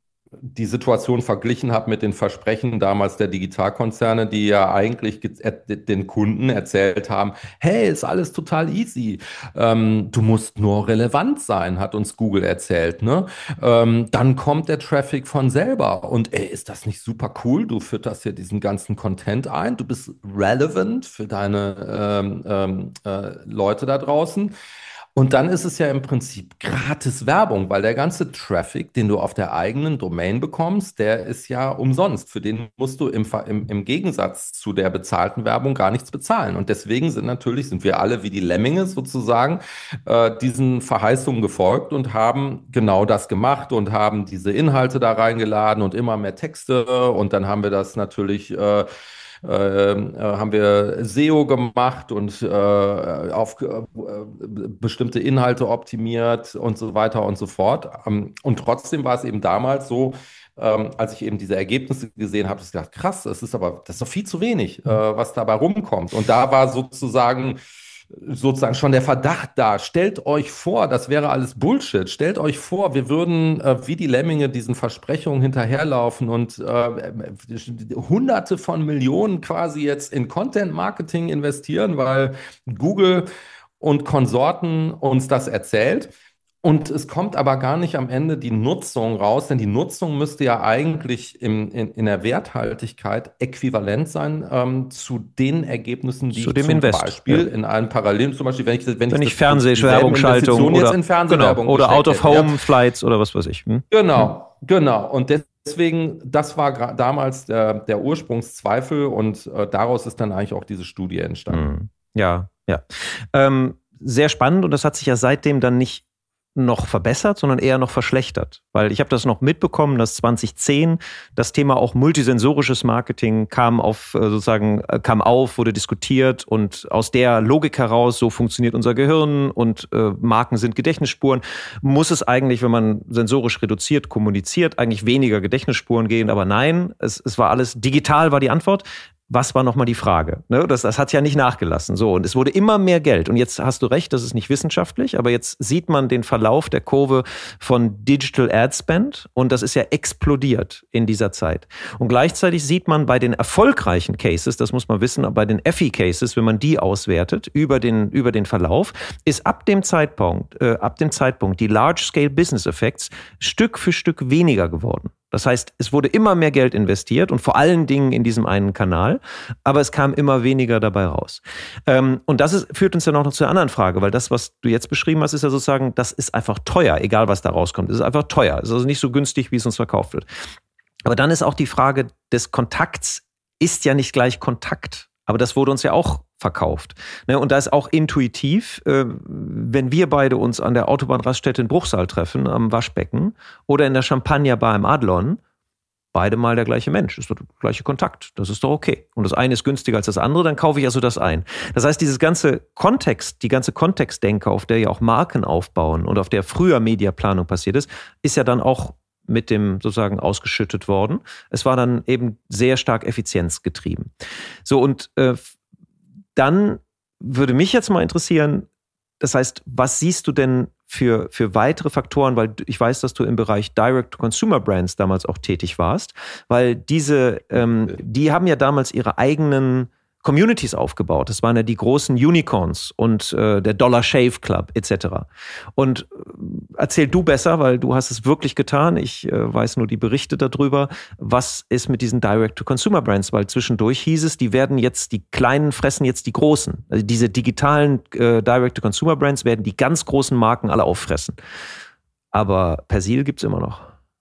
die Situation verglichen habe mit den Versprechen damals der Digitalkonzerne, die ja eigentlich ge- äh, den Kunden erzählt haben, hey, ist alles total easy. Ähm, du musst nur relevant sein, hat uns Google erzählt. Ne? Ähm, dann kommt der Traffic von selber. Und ey, ist das nicht super cool? Du fütterst hier diesen ganzen Content ein. Du bist relevant für deine ähm, ähm, äh, Leute da draußen. Und dann ist es ja im Prinzip gratis Werbung, weil der ganze Traffic, den du auf der eigenen Domain bekommst, der ist ja umsonst. Für den musst du im, Ver- im, im Gegensatz zu der bezahlten Werbung gar nichts bezahlen. Und deswegen sind natürlich, sind wir alle wie die Lemminge sozusagen, äh, diesen Verheißungen gefolgt und haben genau das gemacht und haben diese Inhalte da reingeladen und immer mehr Texte. Und dann haben wir das natürlich äh, äh, äh, haben wir S E O gemacht und äh, auf äh, bestimmte Inhalte optimiert und so weiter und so fort. Ähm, und trotzdem war es eben damals so, ähm, als ich eben diese Ergebnisse gesehen habe, dass ich gedacht, krass, das ist aber, das ist doch viel zu wenig, äh, was dabei rumkommt. Und da war sozusagen sozusagen schon der Verdacht da. Stellt euch vor, das wäre alles Bullshit. Stellt euch vor, wir würden äh, wie die Lemminge diesen Versprechungen hinterherlaufen und äh, Hunderte von Millionen quasi jetzt in Content Marketing investieren, weil Google und Konsorten uns das erzählt. Und es kommt aber gar nicht am Ende die Nutzung raus, denn die Nutzung müsste ja eigentlich im, in, in der Werthaltigkeit äquivalent sein ähm, zu den Ergebnissen, die Zu ich dem zum Invest, Beispiel ja. in einem Parallelen, zum Beispiel, wenn ich, wenn Wenn ich, ich das, Fernsehwerbung dieselben schalte Investitionen oder, jetzt in Fernsehwerbung genau, oder gesteckt Out of hätte, ja. Home Flights oder was weiß ich. Hm? Hm? Genau, genau. Und deswegen, das war gra- damals der, der Ursprungszweifel und äh, daraus ist dann eigentlich auch diese Studie entstanden. Hm. Ja, ja. Ähm, sehr spannend und das hat sich ja seitdem dann nicht noch verbessert, sondern eher noch verschlechtert. Weil ich habe das noch mitbekommen, dass zwanzig zehn das Thema auch multisensorisches Marketing kam auf, äh, sozusagen, äh, kam auf, wurde diskutiert und aus der Logik heraus, so funktioniert unser Gehirn und äh, Marken sind Gedächtnisspuren, muss es eigentlich, wenn man sensorisch reduziert, kommuniziert, eigentlich weniger Gedächtnisspuren gehen. Aber nein, es, es war alles, digital war die Antwort. Was war nochmal die Frage? Ne, das, das hat ja nicht nachgelassen. So, und es wurde immer mehr Geld. Und jetzt hast du recht, das ist nicht wissenschaftlich, aber jetzt sieht man den Verlauf der Kurve von Digital Ad Spend und das ist ja explodiert in dieser Zeit. Und gleichzeitig sieht man bei den erfolgreichen Cases, das muss man wissen, bei den F I-Cases, wenn man die auswertet über den, über den Verlauf, ist ab dem Zeitpunkt, äh, ab dem Zeitpunkt die Large-Scale Business Effects Stück für Stück weniger geworden. Das heißt, es wurde immer mehr Geld investiert und vor allen Dingen in diesem einen Kanal, aber es kam immer weniger dabei raus. Ähm, und das ist, führt uns ja noch zu einer anderen Frage, weil das, was du jetzt beschrieben hast, ist ja sozusagen, das ist einfach teuer, egal was da rauskommt. Es ist einfach teuer. Es ist also nicht so günstig, wie es uns verkauft wird. Aber dann ist auch die Frage des Kontakts, ist ja nicht gleich Kontakt. Aber das wurde uns ja auch verkauft. Und da ist auch intuitiv, wenn wir beide uns an der Autobahnraststätte in Bruchsal treffen, am Waschbecken oder in der Champagnerbar im Adlon, beide mal der gleiche Mensch, ist doch der gleiche Kontakt. Das ist doch okay. Und das eine ist günstiger als das andere, dann kaufe ich also das ein. Das heißt, dieses ganze Kontext, die ganze Kontextdenke, auf der ja auch Marken aufbauen und auf der früher Mediaplanung passiert ist, ist ja dann auch mit dem sozusagen ausgeschüttet worden. Es war dann eben sehr stark effizienzgetrieben. So, und äh, dann würde mich jetzt mal interessieren, das heißt, was siehst du denn für, für weitere Faktoren, weil ich weiß, dass du im Bereich Direct-to-Consumer-Brands damals auch tätig warst, weil diese, ähm, die haben ja damals ihre eigenen Communities aufgebaut. Das waren ja die großen Unicorns und äh, der Dollar Shave Club et cetera. Und äh, erzähl du besser, weil du hast es wirklich getan. Ich äh, weiß nur die Berichte darüber. Was ist mit diesen Direct-to-Consumer-Brands? Weil zwischendurch hieß es, die werden jetzt, die Kleinen fressen jetzt die Großen. Also diese digitalen äh, Direct-to-Consumer-Brands werden die ganz großen Marken alle auffressen. Aber Persil gibt's immer noch.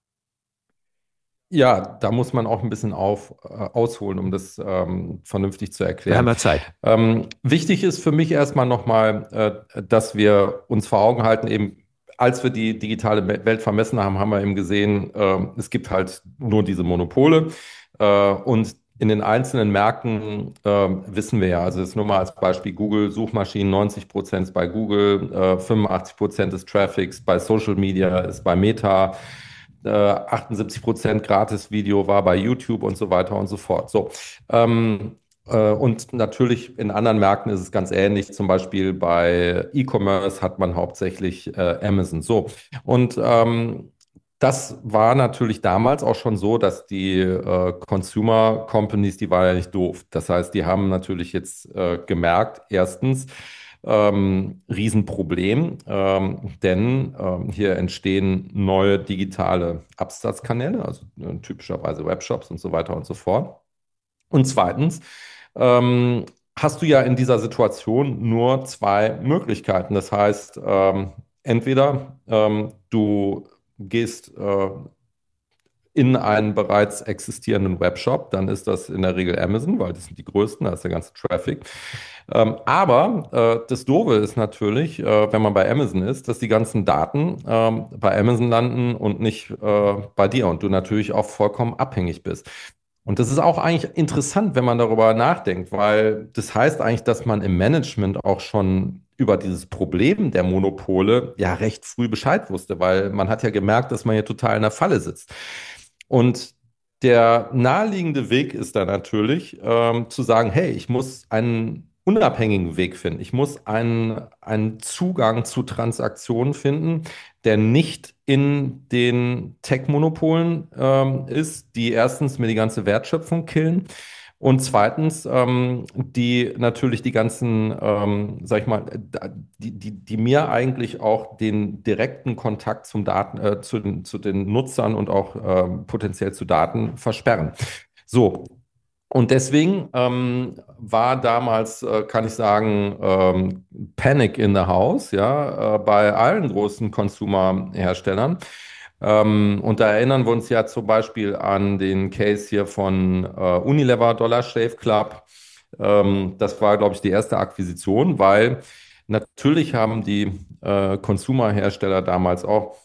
Ja, da muss man auch ein bisschen auf, äh, ausholen, um das ähm, vernünftig zu Wir haben erklären. ja Zeit. Ähm, wichtig ist für mich erstmal nochmal, äh, dass wir uns vor Augen halten, eben als wir die digitale Me- Welt vermessen haben, haben wir eben gesehen, äh, es gibt halt nur diese Monopole äh, und in den einzelnen Märkten äh, wissen wir ja, also jetzt nur mal als Beispiel Google, Suchmaschinen, neunzig Prozent bei Google, äh, fünfundachtzig Prozent des Traffics bei Social Media ist bei Meta, äh, achtundsiebzig Prozent Gratis-Video war bei YouTube und so weiter und so fort. So, ähm, äh, und natürlich in anderen Märkten ist es ganz ähnlich. Zum Beispiel bei E-Commerce hat man hauptsächlich äh, Amazon. So, und ähm, das war natürlich damals auch schon so, dass die äh, Consumer Companies, die waren ja nicht doof. Das heißt, die haben natürlich jetzt äh, gemerkt, erstens, ähm, Riesenproblem, ähm, denn ähm, hier entstehen neue digitale Absatzkanäle, also äh, typischerweise Webshops und so weiter und so fort. Und zweitens, ähm, hast du ja in dieser Situation nur zwei Möglichkeiten. Das heißt, ähm, entweder ähm, du gehst äh, in einen bereits existierenden Webshop, dann ist das in der Regel Amazon, weil das sind die größten, da ist der ganze Traffic. Ähm, aber äh, das Doofe ist natürlich, äh, wenn man bei Amazon ist, dass die ganzen Daten ähm, bei Amazon landen und nicht äh, bei dir und du natürlich auch vollkommen abhängig bist. Und das ist auch eigentlich interessant, wenn man darüber nachdenkt, weil das heißt eigentlich, dass man im Management auch schon über dieses Problem der Monopole ja recht früh Bescheid wusste, weil man hat ja gemerkt, dass man hier total in der Falle sitzt. Und der naheliegende Weg ist dann natürlich ähm, zu sagen, hey, ich muss einen unabhängigen Weg finden. Ich muss einen, einen Zugang zu Transaktionen finden, der nicht in den Tech-Monopolen ähm, ist, die erstens mir die ganze Wertschöpfung killen und zweitens, ähm, die natürlich die ganzen, ähm, sag ich mal, da- die, die, die mir eigentlich auch den direkten Kontakt zum Daten, äh, zu den, zu den Nutzern und auch ähm, potenziell zu Daten versperren. So, und deswegen ähm, war damals, äh, kann ich sagen, ähm, Panic in the House, ja, äh, bei allen großen Consumer-Herstellern. Ähm, und da erinnern wir uns ja zum Beispiel an den Case hier von äh, Unilever Dollar Shave Club. Ähm, das war, glaube ich, die erste Akquisition, weil natürlich haben die äh, Consumer-Hersteller damals auch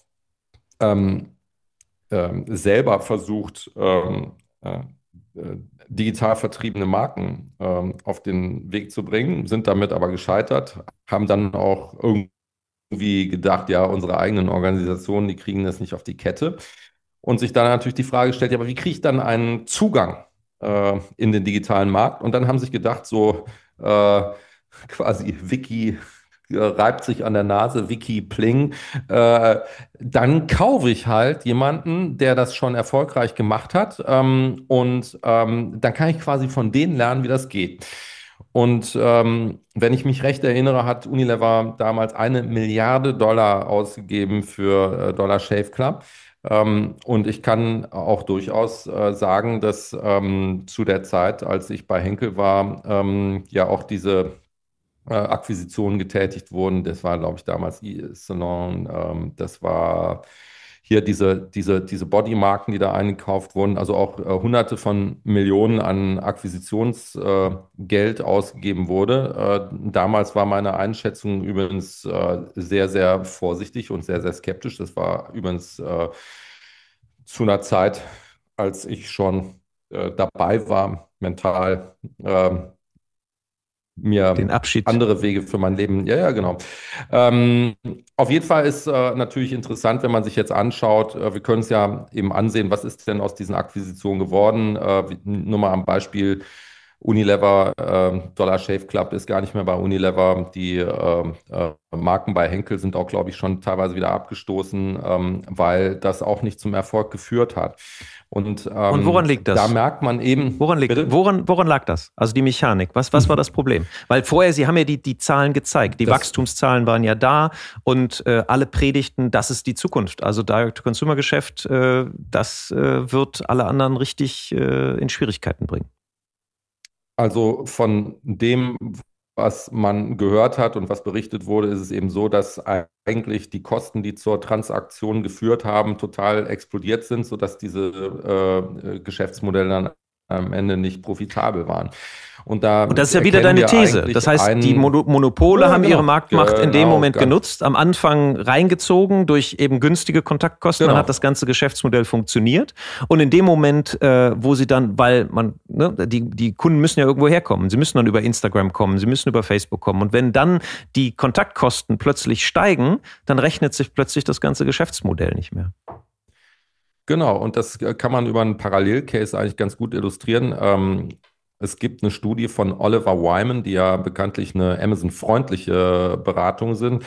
ähm, ähm, selber versucht, ähm, äh, äh, digital vertriebene Marken ähm, auf den Weg zu bringen, sind damit aber gescheitert, haben dann auch irgendwie gedacht, ja, unsere eigenen Organisationen, die kriegen das nicht auf die Kette. Und sich dann natürlich die Frage gestellt, ja, aber wie kriege ich dann einen Zugang äh, in den digitalen Markt? Und dann haben sich gedacht, so äh, quasi Wiki äh, reibt sich an der Nase, Wiki Pling, äh, dann kaufe ich halt jemanden, der das schon erfolgreich gemacht hat ähm, und ähm, dann kann ich quasi von denen lernen, wie das geht. Und ähm, wenn ich mich recht erinnere, hat Unilever damals eine Milliarde Dollar ausgegeben für äh, Dollar Shave Club. Ähm, und ich kann auch durchaus äh, sagen, dass ähm, zu der Zeit, als ich bei Henkel war, ähm, ja auch diese äh, Akquisitionen getätigt wurden. Das war, glaube ich, damals E-Salon. Ähm, das war hier diese, diese, diese Bodymarken, die da eingekauft wurden. Also auch äh, Hunderte von Millionen an Akquisitionsgeld äh, ausgegeben wurde. Äh, damals war meine Einschätzung übrigens äh, sehr, sehr vorsichtig und sehr, sehr skeptisch. Das war übrigens äh, zu einer Zeit, als ich schon äh, dabei war, mental. ähm, Den mir Abschied. andere Wege für mein Leben. Ja, ja, genau. Ähm, auf jeden Fall ist äh, natürlich interessant, wenn man sich jetzt anschaut, äh, wir können es ja eben ansehen, was ist denn aus diesen Akquisitionen geworden. Äh, wie, nur mal am Beispiel Unilever, äh, Dollar Shave Club ist gar nicht mehr bei Unilever. Die äh, äh, Marken bei Henkel sind auch, glaube ich, schon teilweise wieder abgestoßen, ähm, weil das auch nicht zum Erfolg geführt hat. Und Und woran ähm, liegt da das? merkt man eben, Woran liegt, bitte? woran, woran lag das? Also die Mechanik. Was, was war das Problem? Weil vorher, Sie haben ja die, die Zahlen gezeigt. Die Das, Wachstumszahlen waren ja da und äh, alle predigten, das ist die Zukunft. Also Direct-to-Consumer-Geschäft, äh, das äh, wird alle anderen richtig äh, in Schwierigkeiten bringen. Also von dem, was man gehört hat und was berichtet wurde, ist es eben so, dass eigentlich die Kosten, die zur Transaktion geführt haben, total explodiert sind, sodass diese äh, Geschäftsmodelle dann am Ende nicht profitabel waren. Und da Und das ist ja wieder erkennen deine wir These. Das eigentlich heißt, die einen, Mono- Monopole ja, haben ihre genau, Marktmacht in dem genau, Moment ganz, genutzt, am Anfang reingezogen durch eben günstige Kontaktkosten, dann hat das genau. ganze Geschäftsmodell funktioniert. Und in dem Moment, äh, wo sie dann, weil man, ne, die, die Kunden müssen ja irgendwo herkommen, sie müssen dann über Instagram kommen, sie müssen über Facebook kommen. Und wenn dann die Kontaktkosten plötzlich steigen, dann rechnet sich plötzlich das ganze Geschäftsmodell nicht mehr. Genau, und das äh, kann man über einen Parallelcase eigentlich ganz gut illustrieren. Ähm, es gibt eine Studie von Oliver Wyman, die ja bekanntlich eine Amazon-freundliche Beratung sind,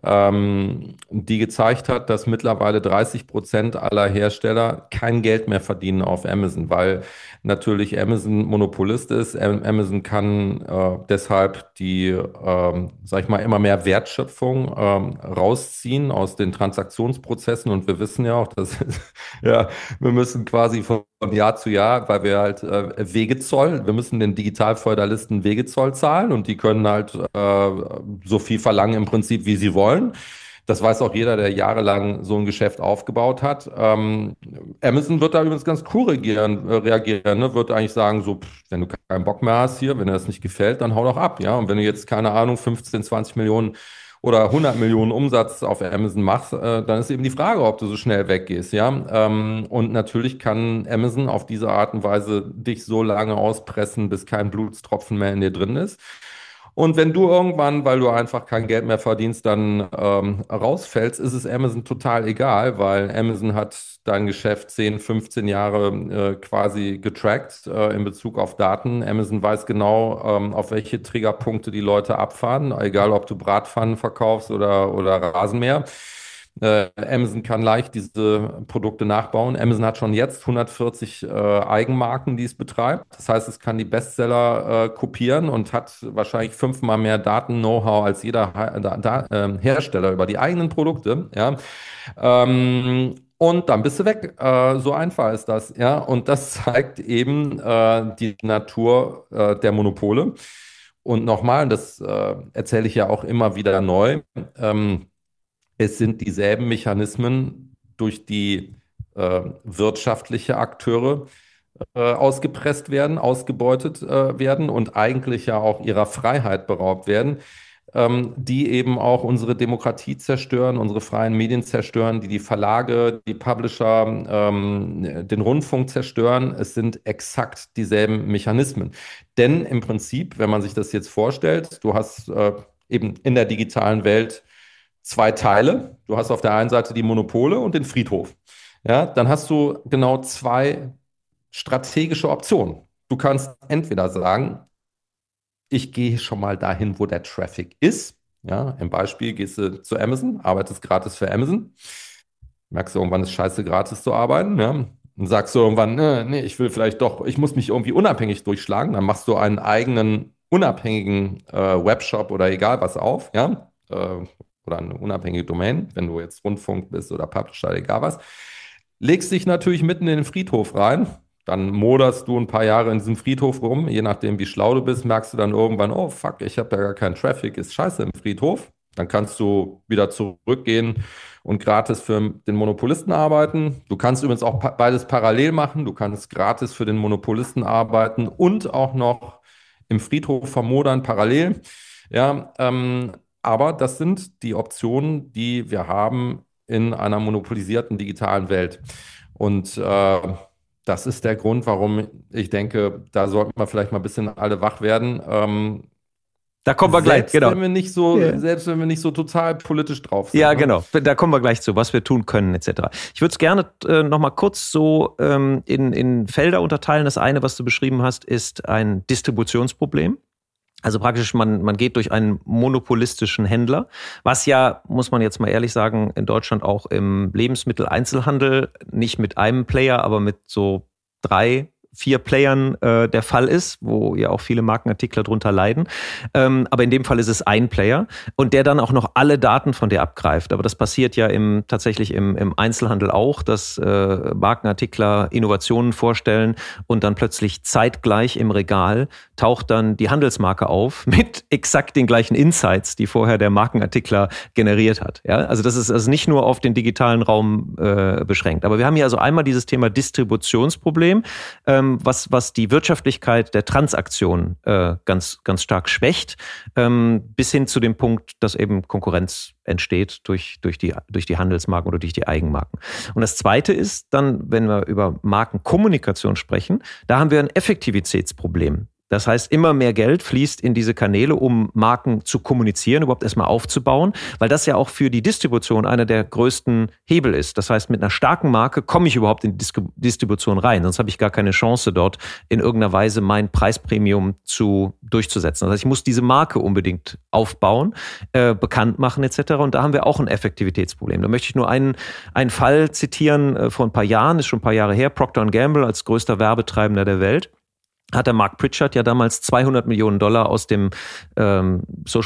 ähm, die gezeigt hat, dass mittlerweile dreißig Prozent aller Hersteller kein Geld mehr verdienen auf Amazon, weil natürlich Amazon Monopolist ist. Am- Amazon kann äh, deshalb die, ähm, sag ich mal, immer mehr Wertschöpfung ähm, rausziehen aus den Transaktionsprozessen. Und wir wissen ja auch, dass ja, wir müssen quasi von Jahr zu Jahr, weil wir halt äh, Wegezoll, wir müssen den Digitalfeudalisten Wegezoll zahlen und die können halt äh, so viel verlangen im Prinzip, wie sie wollen. Das weiß auch jeder, der jahrelang so ein Geschäft aufgebaut hat. Ähm, Amazon wird da übrigens ganz cool reagieren, äh, reagieren, ne? Wird eigentlich sagen, so, pff, wenn du keinen Bock mehr hast hier, wenn dir das nicht gefällt, dann hau doch ab, ja. Und wenn du jetzt, keine Ahnung, fünfzehn, zwanzig Millionen oder hundert Millionen Umsatz auf Amazon machst, äh, dann ist eben die Frage, ob du so schnell weggehst, ja. Ähm, und natürlich kann Amazon auf diese Art und Weise dich so lange auspressen, bis kein Blutstropfen mehr in dir drin ist. Und wenn du irgendwann, weil du einfach kein Geld mehr verdienst, dann ähm, rausfällst, ist es Amazon total egal, weil Amazon hat dein Geschäft zehn, fünfzehn Jahre äh, quasi getrackt äh, in Bezug auf Daten. Amazon weiß genau, ähm, auf welche Triggerpunkte die Leute abfahren, egal ob du Bratpfannen verkaufst oder, oder Rasenmäher. Äh, Amazon kann leicht diese Produkte nachbauen. Amazon hat schon jetzt hundertvierzig äh, Eigenmarken, die es betreibt. Das heißt, es kann die Bestseller äh, kopieren und hat wahrscheinlich fünfmal mehr Daten-Know-how als jeder Ha- da, da, ähm, Hersteller über die eigenen Produkte. Ja. Ähm, und dann bist du weg. Äh, so einfach ist das. Ja. Und das zeigt eben äh, die Natur äh, der Monopole. Und nochmal, das äh, erzähle ich ja auch immer wieder neu. Ähm, es sind dieselben Mechanismen, durch die äh, wirtschaftliche Akteure äh, ausgepresst werden, ausgebeutet äh, werden und eigentlich ja auch ihrer Freiheit beraubt werden, ähm, die eben auch unsere Demokratie zerstören, unsere freien Medien zerstören, die die Verlage, die Publisher, ähm, den Rundfunk zerstören. Es sind exakt dieselben Mechanismen. Denn im Prinzip, wenn man sich das jetzt vorstellt, du hast äh, eben in der digitalen Welt zwei Teile. Du hast auf der einen Seite die Monopole und den Friedhof. Ja, dann hast du genau zwei strategische Optionen. Du kannst entweder sagen, ich gehe schon mal dahin, wo der Traffic ist. Ja, im Beispiel gehst du zu Amazon, arbeitest gratis für Amazon. Merkst du, irgendwann ist scheiße, gratis zu arbeiten. Ja? Und sagst du irgendwann, nee, nee, ich will vielleicht doch, ich muss mich irgendwie unabhängig durchschlagen. Dann machst du einen eigenen unabhängigen äh, Webshop oder egal was auf. Ja? Äh, oder eine unabhängige Domain, wenn du jetzt Rundfunk bist oder Publisher, egal was. Legst dich natürlich mitten in den Friedhof rein. Dann moderst du ein paar Jahre in diesem Friedhof rum. Je nachdem, wie schlau du bist, merkst du dann irgendwann, oh fuck, ich habe ja gar keinen Traffic, ist scheiße im Friedhof. Dann kannst du wieder zurückgehen und gratis für den Monopolisten arbeiten. Du kannst übrigens auch pa- beides parallel machen. Du kannst gratis für den Monopolisten arbeiten und auch noch im Friedhof vermodern parallel. Ja, ähm, aber das sind die Optionen, die wir haben in einer monopolisierten digitalen Welt. Und äh, das ist der Grund, warum ich denke, da sollten wir vielleicht mal ein bisschen alle wach werden. Ähm, Da kommen wir gleich, Selbst genau. wenn wir nicht so, Ja. selbst wenn wir nicht so total politisch drauf sind. Ja, ne? genau. Da kommen wir gleich zu, was wir tun können, et cetera. Ich würde es gerne äh, nochmal kurz so ähm, in, in Felder unterteilen. Das eine, was du beschrieben hast, ist ein Distributionsproblem. Also praktisch, man, man geht durch einen monopolistischen Händler, was ja, muss man jetzt mal ehrlich sagen, in Deutschland auch im Lebensmitteleinzelhandel nicht mit einem Player, aber mit so drei, vier Playern äh, der Fall ist, wo ja auch viele Markenartikler drunter leiden. Ähm, aber in dem Fall ist es ein Player und der dann auch noch alle Daten von dir abgreift. Aber das passiert ja im, tatsächlich im, im Einzelhandel auch, dass äh, Markenartikler Innovationen vorstellen und dann plötzlich zeitgleich im Regal taucht dann die Handelsmarke auf mit exakt den gleichen Insights, die vorher der Markenartikler generiert hat. Ja? Also das ist also nicht nur auf den digitalen Raum äh, beschränkt. Aber wir haben hier also einmal dieses Thema Distributionsproblem, ähm, was, was die Wirtschaftlichkeit der Transaktion äh, ganz, ganz stark schwächt, ähm, bis hin zu dem Punkt, dass eben Konkurrenz entsteht durch, durch, die, durch die Handelsmarken oder durch die Eigenmarken. Und das Zweite ist dann, wenn wir über Markenkommunikation sprechen, da haben wir ein Effektivitätsproblem. Das heißt, immer mehr Geld fließt in diese Kanäle, um Marken zu kommunizieren, überhaupt erstmal aufzubauen, weil das ja auch für die Distribution einer der größten Hebel ist. Das heißt, mit einer starken Marke komme ich überhaupt in die Distribution rein, sonst habe ich gar keine Chance dort in irgendeiner Weise mein Preispremium zu durchzusetzen. Das heißt, ich muss diese Marke unbedingt aufbauen, äh, bekannt machen et cetera. Und da haben wir auch ein Effektivitätsproblem. Da möchte ich nur einen, einen Fall zitieren äh, vor ein paar Jahren, ist schon ein paar Jahre her, Procter und Gamble als größter Werbetreibender der Welt. Hat der Mark Pritchard ja damals zweihundert Millionen Dollar aus dem ähm,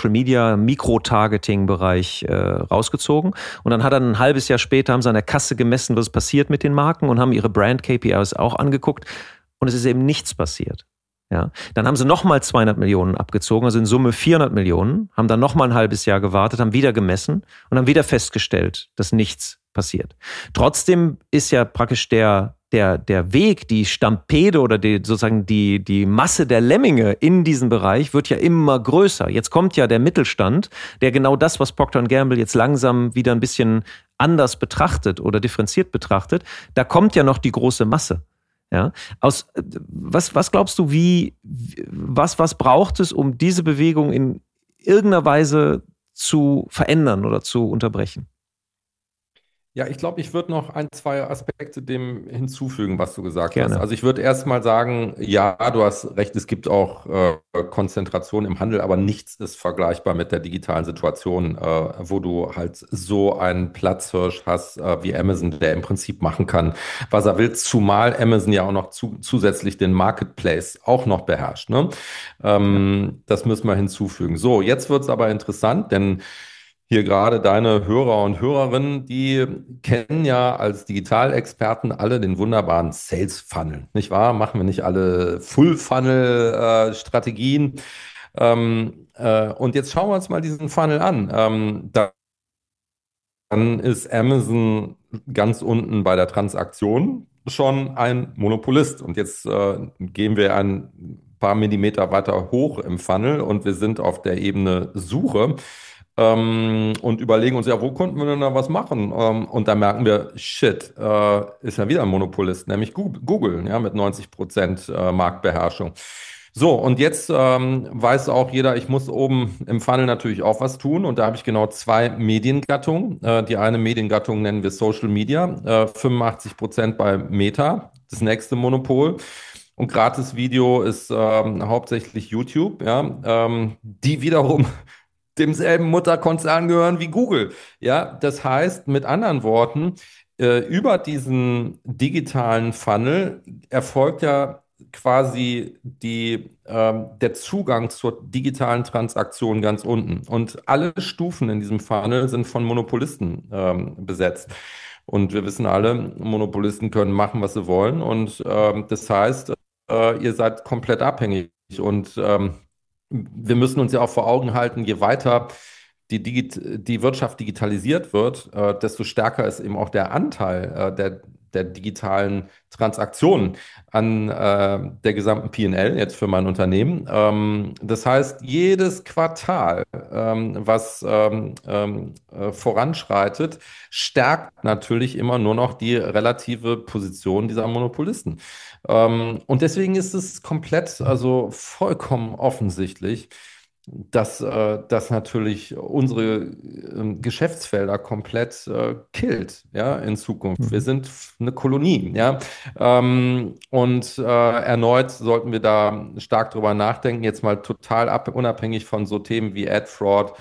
Social-Media-Mikro-Targeting-Bereich äh, rausgezogen. Und dann hat er ein halbes Jahr später, haben sie an der Kasse gemessen, was passiert mit den Marken und haben ihre Brand-K P Is auch angeguckt. Und es ist eben nichts passiert. Ja, dann haben sie nochmal zweihundert Millionen abgezogen, also in Summe vierhundert Millionen, haben dann nochmal ein halbes Jahr gewartet, haben wieder gemessen und haben wieder festgestellt, dass nichts passiert. Trotzdem ist ja praktisch der Der, der Weg, die Stampede oder die, sozusagen die, die Masse der Lemminge in diesem Bereich wird ja immer größer. Jetzt kommt ja der Mittelstand, der genau das, was Procter und Gamble jetzt langsam wieder ein bisschen anders betrachtet oder differenziert betrachtet, da kommt ja noch die große Masse. Ja, aus, was, was glaubst du, wie, was, was braucht es, um diese Bewegung in irgendeiner Weise zu verändern oder zu unterbrechen? Ja, ich glaube, ich würde noch ein, zwei Aspekte dem hinzufügen, was du gesagt hast. Gerne. Also ich würde erst mal sagen, ja, du hast recht, es gibt auch äh, Konzentration im Handel, aber nichts ist vergleichbar mit der digitalen Situation, äh, wo du halt so einen Platzhirsch hast äh, wie Amazon, der im Prinzip machen kann, was er will, zumal Amazon ja auch noch zu, zusätzlich den Marketplace auch noch beherrscht. Ne? Ähm, ja. Das müssen wir hinzufügen. So, jetzt wird es aber interessant, denn hier gerade deine Hörer und Hörerinnen, die kennen ja als Digitalexperten alle den wunderbaren Sales Funnel, nicht wahr? Machen wir nicht alle Full Funnel äh, Strategien? Ähm, äh, und jetzt schauen wir uns mal diesen Funnel an. Ähm, da, dann ist Amazon ganz unten bei der Transaktion schon ein Monopolist. Und jetzt äh, gehen wir ein paar Millimeter weiter hoch im Funnel und wir sind auf der Ebene Suche. Ähm, und überlegen uns, ja, wo konnten wir denn da was machen? Ähm, und da merken wir, shit, äh, ist ja wieder ein Monopolist, nämlich Google, ja, mit neunzig Prozent äh, Marktbeherrschung. So, und jetzt ähm, weiß auch jeder, ich muss oben im Funnel natürlich auch was tun. Und da habe ich genau zwei Mediengattungen. Äh, die eine Mediengattung nennen wir Social Media, äh, fünfundachtzig Prozent bei Meta, das nächste Monopol. Und Gratis-Video ist ähm, hauptsächlich YouTube, ja, ähm, die wiederum demselben Mutterkonzern gehören wie Google. Ja, das heißt, mit anderen Worten, äh, über diesen digitalen Funnel erfolgt ja quasi die, ähm, der Zugang zur digitalen Transaktion ganz unten. Und alle Stufen in diesem Funnel sind von Monopolisten ähm, besetzt. Und wir wissen alle, Monopolisten können machen, was sie wollen. Und ähm, das heißt, äh, ihr seid komplett abhängig. Und ähm, wir müssen uns ja auch vor Augen halten, je weiter die, Digit die Wirtschaft digitalisiert wird, äh, desto stärker ist eben auch der Anteil äh, der, der digitalen Transaktionen an äh, der gesamten P und L jetzt für mein Unternehmen. Ähm, das heißt, jedes Quartal, ähm, was ähm, ähm, äh, voranschreitet, stärkt natürlich immer nur noch die relative Position dieser Monopolisten. Ähm, und deswegen ist es komplett, also vollkommen offensichtlich, dass äh, das natürlich unsere äh, Geschäftsfelder komplett äh, killt, ja, in Zukunft. Wir Mhm. sind eine Kolonie, ja. Ähm, und äh, erneut sollten wir da stark drüber nachdenken, jetzt mal total ab, unabhängig von so Themen wie Ad Fraud,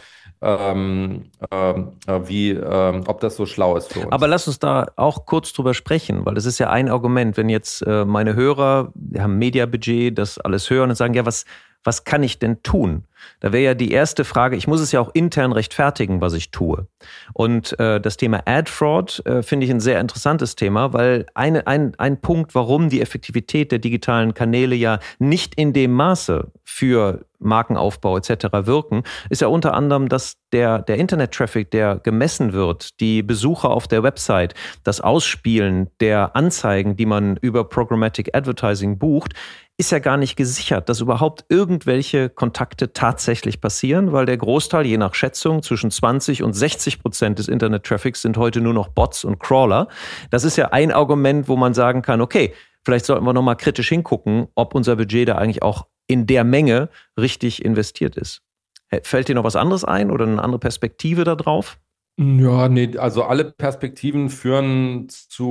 ähm, ähm, äh, wie, ähm, ob das so schlau ist für Aber uns. lass uns da auch kurz drüber sprechen, weil das ist ja ein Argument, wenn jetzt äh, meine Hörer, die haben ein Mediabudget, das alles hören und sagen, ja, was, was kann ich denn tun? Da wäre ja die erste Frage, ich muss es ja auch intern rechtfertigen, was ich tue. Und äh, das Thema Ad Fraud äh, finde ich ein sehr interessantes Thema, weil eine, ein, ein Punkt, warum die Effektivität der digitalen Kanäle ja nicht in dem Maße für Markenaufbau et cetera wirken, ist ja unter anderem, dass der, der Internet-Traffic, der gemessen wird, die Besucher auf der Website, das Ausspielen der Anzeigen, die man über Programmatic Advertising bucht, ist ja gar nicht gesichert, dass überhaupt irgendwelche Kontakte tatsächlich passieren, weil der Großteil, je nach Schätzung, zwischen zwanzig und sechzig Prozent des Internet-Traffics sind heute nur noch Bots und Crawler. Das ist ja ein Argument, wo man sagen kann, okay, vielleicht sollten wir nochmal kritisch hingucken, ob unser Budget da eigentlich auch in der Menge richtig investiert ist. Fällt dir noch was anderes ein oder eine andere Perspektive da drauf? Ja, nee, also alle Perspektiven führen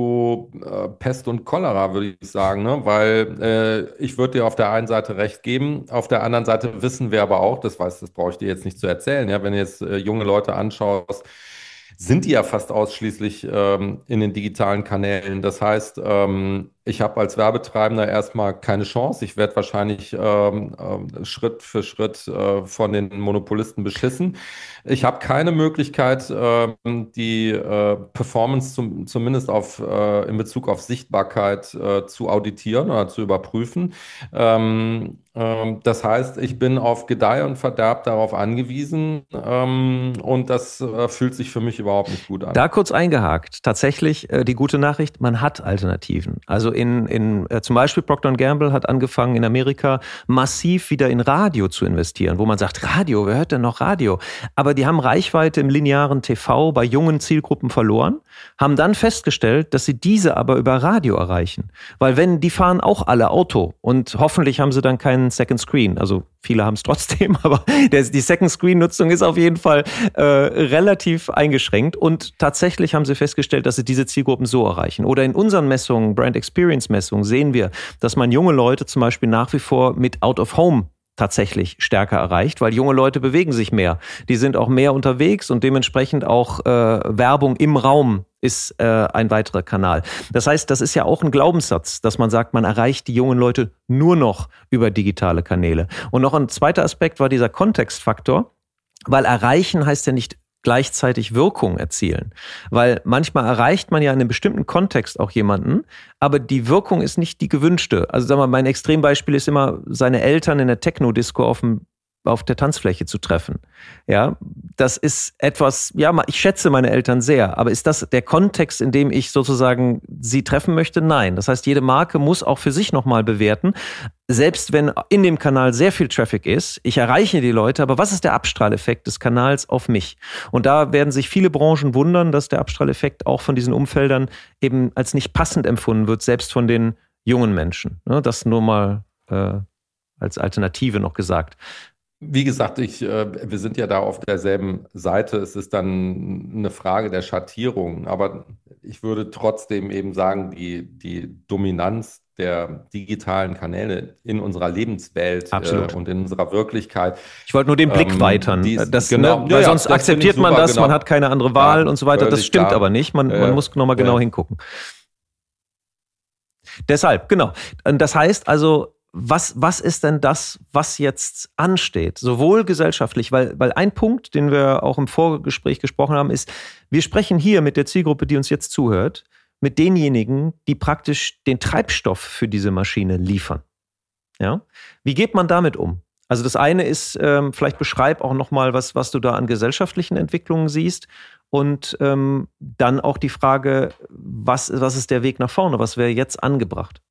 zu äh, Pest und Cholera, würde ich sagen, ne? Weil äh, ich würde dir auf der einen Seite recht geben, auf der anderen Seite wissen wir aber auch, das weiß, das brauche ich dir jetzt nicht zu erzählen, ja, wenn du jetzt äh, junge Leute anschaust, sind die ja fast ausschließlich ähm, in den digitalen Kanälen. Das heißt, ähm, ich habe als Werbetreibender erstmal keine Chance. Ich werde wahrscheinlich ähm, ähm, Schritt für Schritt äh, von den Monopolisten beschissen. Ich habe keine Möglichkeit, ähm, die äh, Performance zum, zumindest auf, äh, in Bezug auf Sichtbarkeit äh, zu auditieren oder zu überprüfen. Ähm, ähm, das heißt, ich bin auf Gedeih und Verderb darauf angewiesen, ähm, und das äh, fühlt sich für mich überhaupt nicht gut an. Da kurz eingehakt. Tatsächlich äh, die gute Nachricht, man hat Alternativen. Also in, in äh, zum Beispiel Procter und Gamble hat angefangen in Amerika massiv wieder in Radio zu investieren, wo man sagt, Radio, wer hört denn noch Radio? Aber die haben Reichweite im linearen T V bei jungen Zielgruppen verloren, haben dann festgestellt, dass sie diese aber über Radio erreichen. Weil wenn, die fahren auch alle Auto und hoffentlich haben sie dann keinen Second Screen. Also viele haben es trotzdem, aber der, die Second Screen-Nutzung ist auf jeden Fall äh, relativ eingeschränkt. Und tatsächlich haben sie festgestellt, dass sie diese Zielgruppen so erreichen. Oder in unseren Messungen, Brand Experience-Messungen, sehen wir, dass man junge Leute zum Beispiel nach wie vor mit Out of Home tatsächlich stärker erreicht, weil junge Leute bewegen sich mehr. Die sind auch mehr unterwegs und dementsprechend auch äh, Werbung im Raum ist äh, ein weiterer Kanal. Das heißt, das ist ja auch ein Glaubenssatz, dass man sagt, man erreicht die jungen Leute nur noch über digitale Kanäle. Und noch ein zweiter Aspekt war dieser Kontextfaktor, weil erreichen heißt ja nicht gleichzeitig Wirkung erzielen. Weil manchmal erreicht man ja in einem bestimmten Kontext auch jemanden, aber die Wirkung ist nicht die gewünschte. Also sag mal, mein Extrembeispiel ist immer, seine Eltern in der Techno-Disco auf dem auf der Tanzfläche zu treffen. Ja, das ist etwas, ja, ich schätze meine Eltern sehr, aber ist das der Kontext, in dem ich sozusagen sie treffen möchte? Nein. Das heißt, jede Marke muss auch für sich nochmal bewerten, selbst wenn in dem Kanal sehr viel Traffic ist, ich erreiche die Leute, aber was ist der Abstrahleffekt des Kanals auf mich? Und da werden sich viele Branchen wundern, dass der Abstrahleffekt auch von diesen Umfeldern eben als nicht passend empfunden wird, selbst von den jungen Menschen. Das nur mal äh, als Alternative noch gesagt. Wie gesagt, ich, äh, wir sind ja da auf derselben Seite. Es ist dann eine Frage der Schattierung. Aber ich würde trotzdem eben sagen, die, die Dominanz der digitalen Kanäle in unserer Lebenswelt äh, Absolut. und in unserer Wirklichkeit. Ich wollte nur den Blick ähm, weitern. die ist, Das, genau, ne, ja, weil ja, sonst das finde akzeptiert ich man super, das, genau. man hat keine andere Wahl Ja, und so weiter. Das völlig stimmt klar. aber nicht. Man, Ja, man ja, muss nochmal genau ja. hingucken. Deshalb, genau. Das heißt also, was, was ist denn das, was jetzt ansteht? Sowohl gesellschaftlich, weil, weil ein Punkt, den wir auch im Vorgespräch gesprochen haben, ist, wir sprechen hier mit der Zielgruppe, die uns jetzt zuhört, mit denjenigen, die praktisch den Treibstoff für diese Maschine liefern. Ja? Wie geht man damit um? Also das eine ist, ähm, vielleicht beschreib auch nochmal, was, was du da an gesellschaftlichen Entwicklungen siehst. Und ähm, dann auch die Frage, was, was ist der Weg nach vorne? Was wäre jetzt angebracht?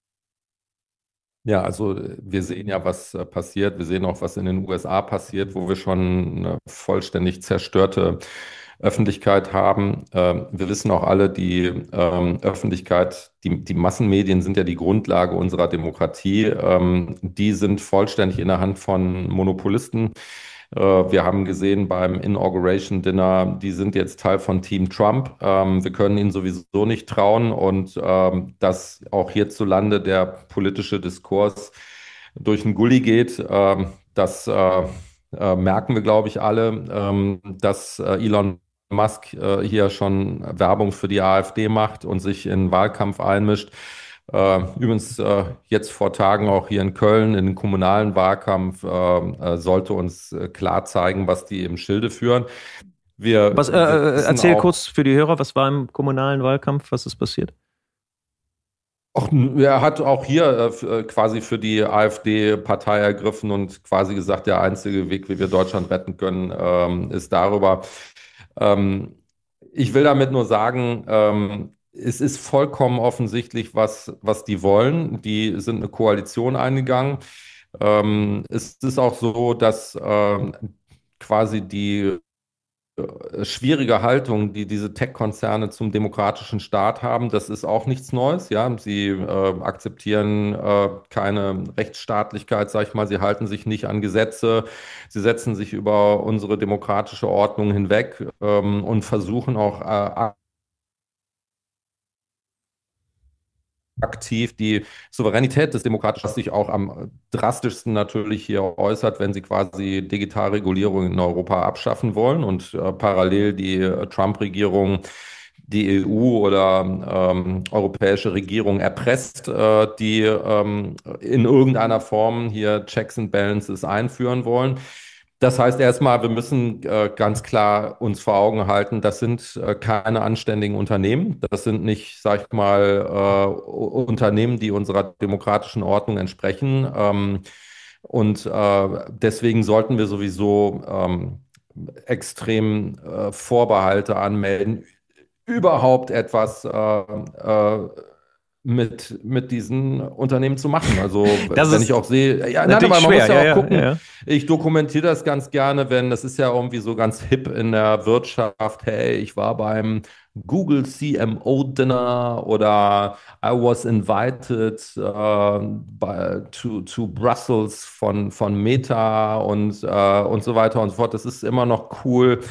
Ja, also wir sehen ja, was äh, passiert. Wir sehen auch, was in den U S A passiert, wo wir schon eine vollständig zerstörte Öffentlichkeit haben. Ähm, wir wissen auch alle, die ähm, Öffentlichkeit, die, die Massenmedien sind ja die Grundlage unserer Demokratie. Ähm, die sind vollständig in der Hand von Monopolisten. Äh, wir haben gesehen beim Inauguration Dinner, die sind jetzt Teil von Team Trump. Ähm, wir können ihnen sowieso nicht trauen und ähm, dass auch hierzulande der politische Diskurs durch den Gully geht, ähm, das äh, äh, merken wir, glaube ich, alle, ähm, dass äh, Elon Musk äh, hier schon Werbung für die AfD macht und sich in den Wahlkampf einmischt. Äh, übrigens äh, jetzt vor Tagen auch hier in Köln in den kommunalen Wahlkampf äh, äh, sollte uns äh, klar zeigen, was die im Schilde führen. Wir Was, äh, äh, wissen erzähl auch, kurz für die Hörer, was war im kommunalen Wahlkampf, was ist passiert? auch, er hat auch hier äh, f- äh, quasi für die AfD Partei ergriffen und quasi gesagt, der einzige Weg, wie wir Deutschland retten können, ähm, ist darüber. Ähm, Ich will damit nur sagen, ähm, es ist vollkommen offensichtlich, was, was die wollen. Die sind eine Koalition eingegangen. Ähm, es ist auch so, dass ähm, quasi die äh, schwierige Haltung, die diese Tech-Konzerne zum demokratischen Staat haben, das ist auch nichts Neues. Ja, sie äh, akzeptieren äh, keine Rechtsstaatlichkeit, sag ich mal. Sie halten sich nicht an Gesetze. Sie setzen sich über unsere demokratische Ordnung hinweg ähm, und versuchen auch äh, aktiv die Souveränität des Demokratischen, was sich auch am drastischsten natürlich hier äußert, wenn sie quasi Digitalregulierung in Europa abschaffen wollen und äh, parallel die äh, Trump-Regierung die E U oder ähm, europäische Regierung erpresst, äh, die ähm, in irgendeiner Form hier Checks and Balances einführen wollen. Das heißt erstmal, wir müssen äh, ganz klar uns vor Augen halten, das sind äh, keine anständigen Unternehmen. Das sind nicht, sag ich mal, äh, Unternehmen, die unserer demokratischen Ordnung entsprechen. Ähm, und äh, deswegen sollten wir sowieso ähm, extrem äh, Vorbehalte anmelden, überhaupt etwas äh, äh, mit, mit diesen Unternehmen zu machen. Also Das wenn ich ist auch sehe, ja, nein, natürlich aber man schwer, muss ja, ja auch ja, gucken, ja. ich dokumentiere das ganz gerne, wenn das ist ja irgendwie so ganz hip in der Wirtschaft. Hey, ich war beim Google C M O Dinner oder I was invited äh, by, to, to Brussels von, von Meta und, äh, und so weiter und so fort. Das ist immer noch cool,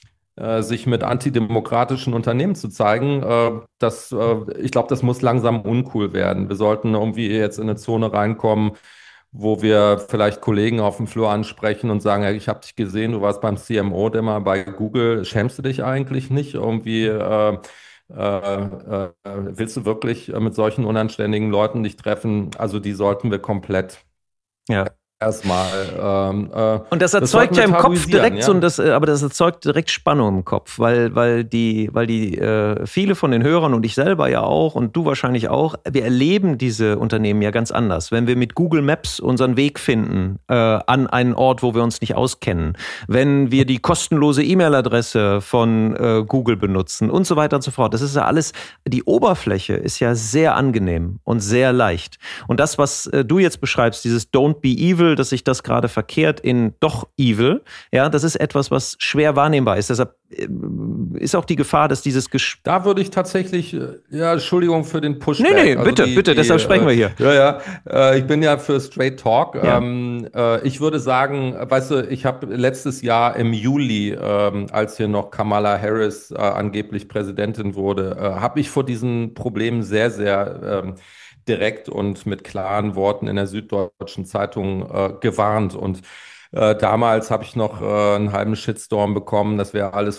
äh, sich mit antidemokratischen Unternehmen zu zeigen. Äh, das, äh, ich glaube, das muss langsam uncool werden. Wir sollten irgendwie jetzt in eine Zone reinkommen, wo wir vielleicht Kollegen auf dem Flur ansprechen und sagen, hey, ich habe dich gesehen, du warst beim C M O-Demo bei Google. Schämst du dich eigentlich nicht? Irgendwie äh, äh, äh, willst du wirklich äh, mit solchen unanständigen Leuten dich treffen? Also die sollten wir komplett Ja. erstmal, ähm, äh, Und das das sollten erzeugt ja wir im Kopf tabuisieren, direkt so, ja. ein- das, äh, aber das erzeugt direkt Spannung im Kopf, weil, weil die, weil die äh, viele von den Hörern und ich selber ja auch und du wahrscheinlich auch, wir erleben diese Unternehmen ja ganz anders. Wenn wir mit Google Maps unseren Weg finden äh, an einen Ort, wo wir uns nicht auskennen, wenn wir die kostenlose E-Mail-Adresse von äh, Google benutzen und so weiter und so fort. Das ist ja alles, die Oberfläche ist ja sehr angenehm und sehr leicht. Und das, was äh, du jetzt beschreibst, dieses Don't be evil, dass sich das gerade verkehrt in doch evil, ja, das ist etwas, was schwer wahrnehmbar ist. Deshalb äh, ist auch die Gefahr, dass dieses Gesch Da würde ich tatsächlich, äh, ja, Entschuldigung für den Nee, nee, Pushback. Also bitte, die, bitte, die, deshalb sprechen äh, wir hier. ja, ja, äh, ich bin ja für Straight Talk. Ja. Ähm, äh, ich würde sagen, äh, weißt du, ich habe letztes Jahr im Juli, ähm, als hier noch Kamala Harris äh, angeblich Präsidentin wurde, äh, habe ich vor diesen Problemen sehr, sehr ähm, direkt und mit klaren Worten in der Süddeutschen Zeitung äh, gewarnt. Und äh, damals habe ich noch äh, einen halben Shitstorm bekommen, das wäre alles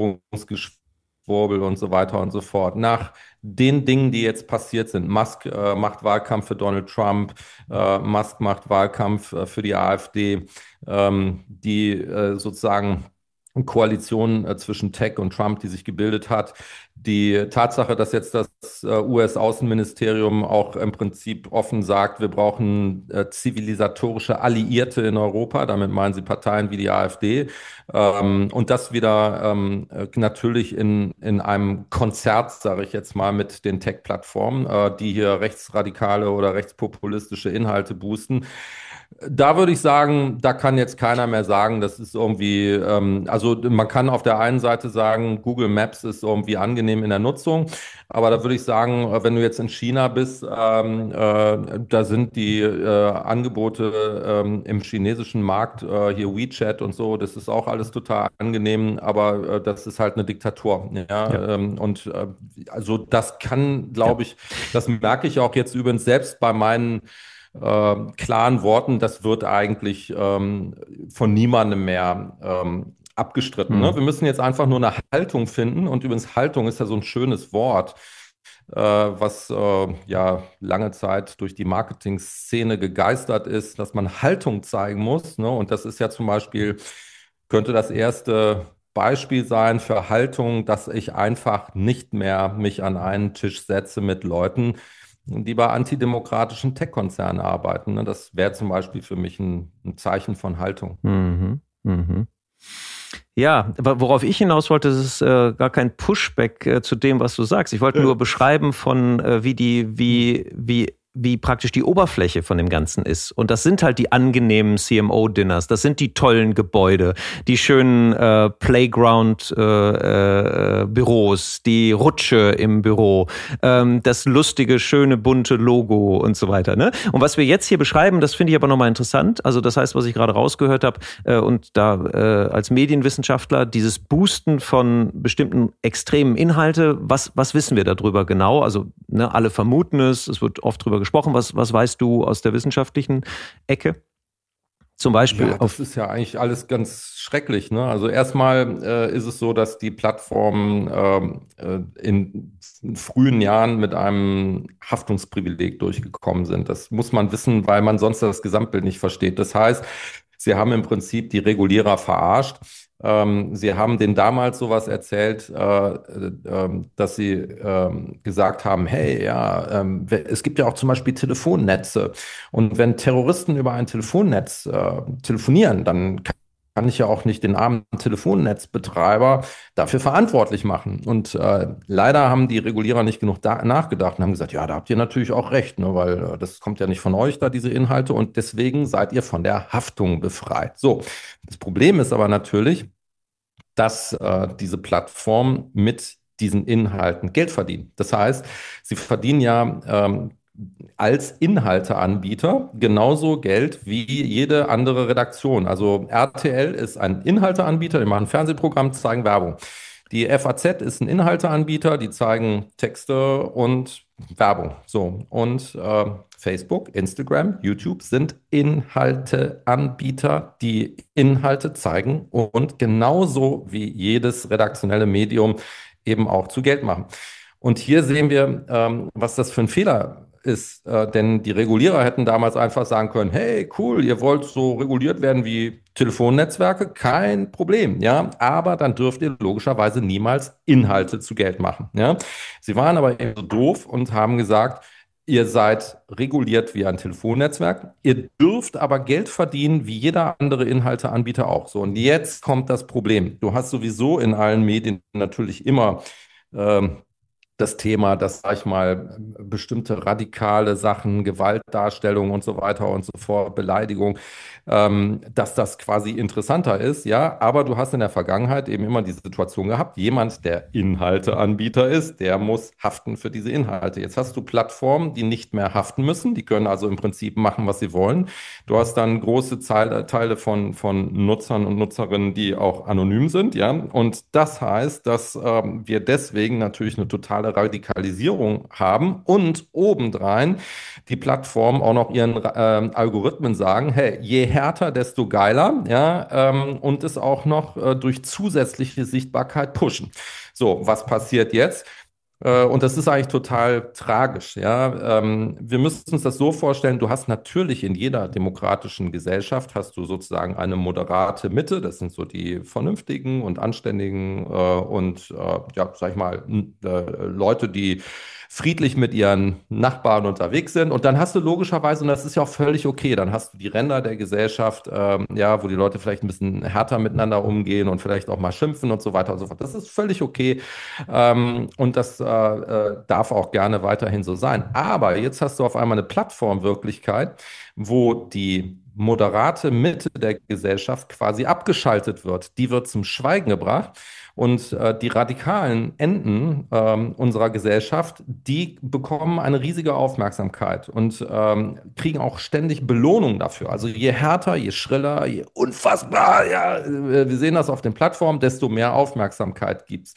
Verschwörungsgeschwurbel und so weiter und so fort. Nach den Dingen, die jetzt passiert sind, Musk äh, macht Wahlkampf für Donald Trump, äh, Musk macht Wahlkampf äh, für die AfD, ähm, die äh, sozusagen Koalition äh, zwischen Tech und Trump, die sich gebildet hat. Die Tatsache, dass jetzt das äh, U S-Außenministerium auch im Prinzip offen sagt, wir brauchen äh, zivilisatorische Alliierte in Europa, damit meinen sie Parteien wie die AfD, ähm, und das wieder ähm, äh, natürlich in, in einem Konzert, sage ich jetzt mal, mit den Tech-Plattformen, äh, die hier rechtsradikale oder rechtspopulistische Inhalte boosten. Da würde ich sagen, da kann jetzt keiner mehr sagen, das ist irgendwie, ähm, also man kann auf der einen Seite sagen, Google Maps ist irgendwie angenehm in der Nutzung, aber da würde ich sagen, äh, wenn du jetzt in China bist, ähm, äh, da sind die äh, Angebote ähm, im chinesischen Markt, äh, hier WeChat und so, das ist auch alles total angenehm, aber äh, das ist halt eine Diktatur, Ja, ja, ähm, und äh, also das kann, ja. glaube ich, das merke ich auch jetzt übrigens selbst bei meinen äh, klaren Worten, das wird eigentlich ähm, von niemandem mehr ähm, abgestritten. Ne? Hm. Wir müssen jetzt einfach nur eine Haltung finden. Und übrigens, Haltung ist ja so ein schönes Wort, äh, was äh, ja lange Zeit durch die Marketing-Szene gegeistert ist, dass man Haltung zeigen muss. Ne? Und das ist ja zum Beispiel, könnte das erste Beispiel sein für Haltung, dass ich einfach nicht mehr mich an einen Tisch setze mit Leuten, die bei antidemokratischen Tech-Konzernen arbeiten. Ne? Das wäre zum Beispiel für mich ein, ein Zeichen von Haltung. Mhm. Mhm. Ja, aber worauf ich hinaus wollte, das ist äh, gar kein Pushback äh, zu dem, was du sagst. Ich wollte nur beschreiben von, äh, wie die, wie, wie, wie praktisch die Oberfläche von dem Ganzen ist. Und das sind halt die angenehmen C M O-Dinners, das sind die tollen Gebäude, die schönen äh, Playground-Büros, äh, äh, die Rutsche im Büro, ähm, das lustige, schöne, bunte Logo und so weiter. Ne? Und was wir jetzt hier beschreiben, das finde ich aber nochmal interessant. Also das heißt, was ich gerade rausgehört habe, äh, und da äh, als Medienwissenschaftler, dieses Boosten von bestimmten extremen Inhalte, was, was wissen wir darüber genau? Also ne, alle vermuten es, es wird oft drüber gesprochen. Was, was weißt du aus der wissenschaftlichen Ecke? Zum Beispiel Ja, das auf. ist ja eigentlich alles ganz schrecklich, ne? Also erstmal äh, ist es so, dass die Plattformen ähm, äh, in frühen Jahren mit einem Haftungsprivileg durchgekommen sind. Das muss man wissen, weil man sonst das Gesamtbild nicht versteht. Das heißt, sie haben im Prinzip die Regulierer verarscht. Ähm, sie haben denen damals sowas erzählt, äh, äh, dass sie äh, gesagt haben, hey, ja, ähm, es gibt ja auch zum Beispiel Telefonnetze. Und wenn Terroristen über ein Telefonnetz äh, telefonieren, dann kann ich ja auch nicht den armen Telefonnetzbetreiber dafür verantwortlich machen. Und äh, leider haben die Regulierer nicht genug da nachgedacht und haben gesagt, ja, da habt ihr natürlich auch recht, ne, weil äh, das kommt ja nicht von euch da, diese Inhalte, und deswegen seid ihr von der Haftung befreit. So, das Problem ist aber natürlich, dass äh, diese Plattform mit diesen Inhalten Geld verdient. Das heißt, sie verdienen ja ähm, als Inhalteanbieter genauso Geld wie jede andere Redaktion. Also R T L ist ein Inhalteanbieter, die machen ein Fernsehprogramm, zeigen Werbung. Die F A Z ist ein Inhalteanbieter, die zeigen Texte und Werbung. So, und äh, Facebook, Instagram, YouTube sind Inhalteanbieter, die Inhalte zeigen und genauso wie jedes redaktionelle Medium eben auch zu Geld machen. Und hier sehen wir, ähm, was das für ein Fehler ist, äh, denn die Regulierer hätten damals einfach sagen können, hey, cool, ihr wollt so reguliert werden wie Telefonnetzwerke, kein Problem, ja, aber dann dürft ihr logischerweise niemals Inhalte zu Geld machen, ja. Sie waren aber eben so doof und haben gesagt, ihr seid reguliert wie ein Telefonnetzwerk, ihr dürft aber Geld verdienen wie jeder andere Inhalteanbieter auch. So, und jetzt kommt das Problem. Du hast sowieso in allen Medien natürlich immer ähm, das Thema, dass, sag ich mal, bestimmte radikale Sachen, Gewaltdarstellung und so weiter und so fort, Beleidigung, ähm, dass das quasi interessanter ist, ja. Aber du hast in der Vergangenheit eben immer die Situation gehabt, jemand, der Inhalteanbieter ist, der muss haften für diese Inhalte. Jetzt hast du Plattformen, die nicht mehr haften müssen, die können also im Prinzip machen, was sie wollen. Du hast dann große Teile, Teile von, von Nutzern und Nutzerinnen, die auch anonym sind, ja. Und das heißt, dass ähm, wir deswegen natürlich eine totale Radikalisierung haben und obendrein die Plattformen auch noch ihren ähm, Algorithmen sagen, hey, je härter, desto geiler, ja, ähm, und es auch noch äh, durch zusätzliche Sichtbarkeit pushen. So, was passiert jetzt? Äh, Und das ist eigentlich total tragisch, ja. Ähm, wir müssen uns das so vorstellen, du hast natürlich in jeder demokratischen Gesellschaft hast du sozusagen eine moderate Mitte, das sind so die vernünftigen und anständigen äh, und äh, ja, sag ich mal, n- äh, Leute, die friedlich mit ihren Nachbarn unterwegs sind. Und dann hast du logischerweise, und das ist ja auch völlig okay, dann hast du die Ränder der Gesellschaft, ähm, ja, wo die Leute vielleicht ein bisschen härter miteinander umgehen und vielleicht auch mal schimpfen und so weiter und so fort. Das ist völlig okay. Ähm, und das äh, äh, darf auch gerne weiterhin so sein. Aber jetzt hast du auf einmal eine Plattformwirklichkeit, wo die moderate Mitte der Gesellschaft quasi abgeschaltet wird. Die wird zum Schweigen gebracht. Und äh, die radikalen Enden ähm, unserer Gesellschaft, die bekommen eine riesige Aufmerksamkeit und ähm, kriegen auch ständig Belohnung dafür. Also je härter, je schriller, je unfassbar, ja, äh, wir sehen das auf den Plattformen, desto mehr Aufmerksamkeit gibt's.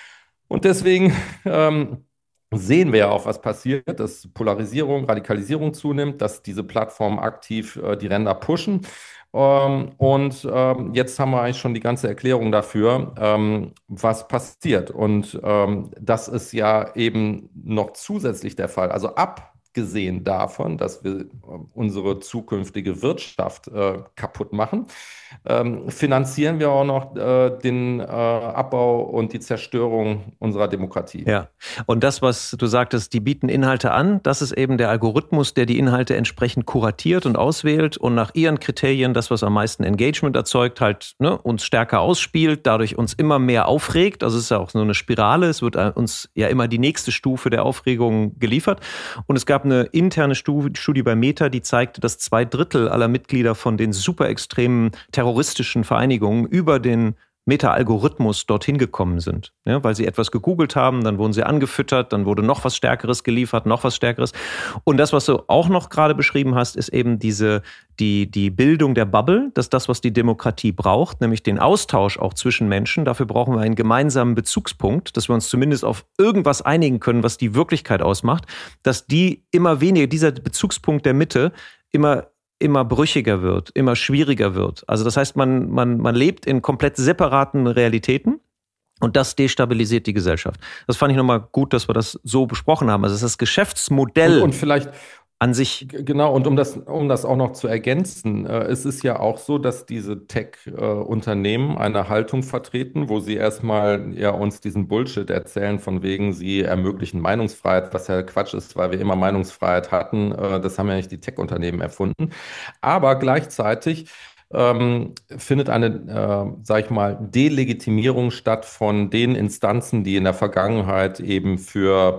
Und deswegen ähm, sehen wir ja auch, was passiert, dass Polarisierung, Radikalisierung zunimmt, dass diese Plattformen aktiv äh, die Ränder pushen. Ähm, und ähm, jetzt haben wir eigentlich schon die ganze Erklärung dafür, ähm, was passiert. Und ähm, das ist ja eben noch zusätzlich der Fall. Also abgesehen davon, dass wir äh, unsere zukünftige Wirtschaft äh, kaputt machen, ähm, finanzieren wir auch noch äh, den äh, Abbau und die Zerstörung unserer Demokratie. Ja, und das, was du sagtest, die bieten Inhalte an, das ist eben der Algorithmus, der die Inhalte entsprechend kuratiert und auswählt und nach ihren Kriterien das, was am meisten Engagement erzeugt, halt ne, uns stärker ausspielt, dadurch uns immer mehr aufregt. Also es ist ja auch so eine Spirale, es wird uns ja immer die nächste Stufe der Aufregung geliefert. Und es gab eine interne Studie bei Meta, die zeigte, dass zwei Drittel aller Mitglieder von den super extremen terroristischen Vereinigungen über den Meta-Algorithmus dorthin gekommen sind. Ja, weil sie etwas gegoogelt haben, dann wurden sie angefüttert, dann wurde noch was Stärkeres geliefert, noch was Stärkeres. Und das, was du auch noch gerade beschrieben hast, ist eben diese, die, die Bildung der Bubble, das ist das, was die Demokratie braucht, nämlich den Austausch auch zwischen Menschen. Dafür brauchen wir einen gemeinsamen Bezugspunkt, dass wir uns zumindest auf irgendwas einigen können, was die Wirklichkeit ausmacht, dass die immer weniger, dieser Bezugspunkt der Mitte immer immer brüchiger wird, immer schwieriger wird. Also das heißt, man, man, man lebt in komplett separaten Realitäten und das destabilisiert die Gesellschaft. Das fand ich nochmal gut, dass wir das so besprochen haben. Also das Geschäftsmodell Und, und vielleicht an sich. Genau, und um das, um das auch noch zu ergänzen, äh, es ist ja auch so, dass diese Tech-Unternehmen eine Haltung vertreten, wo sie erstmal ja uns diesen Bullshit erzählen, von wegen, sie ermöglichen Meinungsfreiheit, was ja Quatsch ist, weil wir immer Meinungsfreiheit hatten. Äh, das haben ja nicht die Tech-Unternehmen erfunden. Aber gleichzeitig ähm, findet eine, äh, sag ich mal, Delegitimierung statt von den Instanzen, die in der Vergangenheit eben für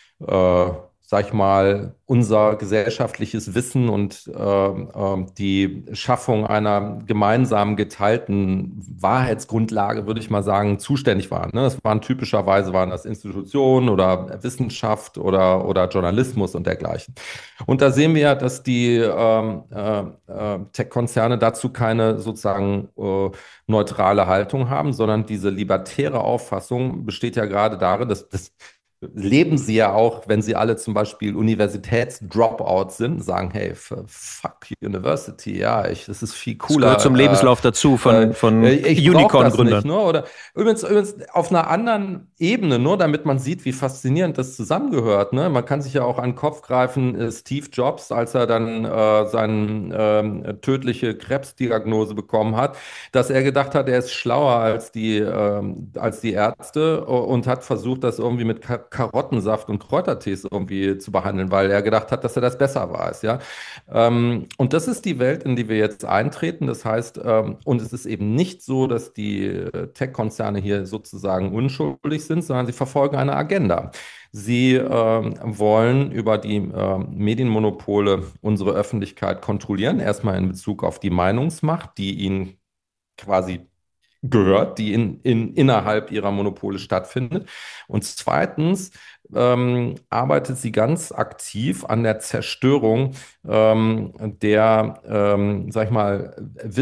äh, sag ich mal, unser gesellschaftliches Wissen und äh, äh, die Schaffung einer gemeinsam geteilten Wahrheitsgrundlage, würde ich mal sagen, zuständig waren. Ne? Das waren typischerweise waren das Institutionen oder Wissenschaft oder, oder Journalismus und dergleichen. Und da sehen wir ja, dass die ähm, äh, äh, Tech-Konzerne dazu keine sozusagen äh, neutrale Haltung haben, sondern diese libertäre Auffassung besteht ja gerade darin, dass das leben sie ja auch, wenn sie alle zum Beispiel Universitäts-Dropouts sind, sagen, hey, fuck University, ja, ich, das ist viel cooler. Das gehört zum Lebenslauf äh, dazu von, äh, von Unicorn-Gründern. Ne? Oder übrigens, übrigens auf einer anderen Ebene, nur damit man sieht, wie faszinierend das zusammengehört. Ne? Man kann sich ja auch an den Kopf greifen, äh, Steve Jobs, als er dann äh, seine äh, tödliche Krebsdiagnose bekommen hat, dass er gedacht hat, er ist schlauer als die, äh, als die Ärzte und hat versucht, das irgendwie mit Karottensaft und Kräutertees irgendwie zu behandeln, weil er gedacht hat, dass er das besser weiß, ja. Ähm, und das ist die Welt, in die wir jetzt eintreten. Das heißt, ähm, und es ist eben nicht so, dass die äh, Tech-Konzerne hier sozusagen unschuldig sind, sondern sie verfolgen eine Agenda. Sie ähm, wollen über die äh, Medienmonopole unsere Öffentlichkeit kontrollieren. Erstmal in Bezug auf die Meinungsmacht, die ihnen quasi gehört, die in, in, innerhalb ihrer Monopole stattfindet. Und zweitens ähm, arbeitet sie ganz aktiv an der Zerstörung ähm, der, ähm, sag ich mal,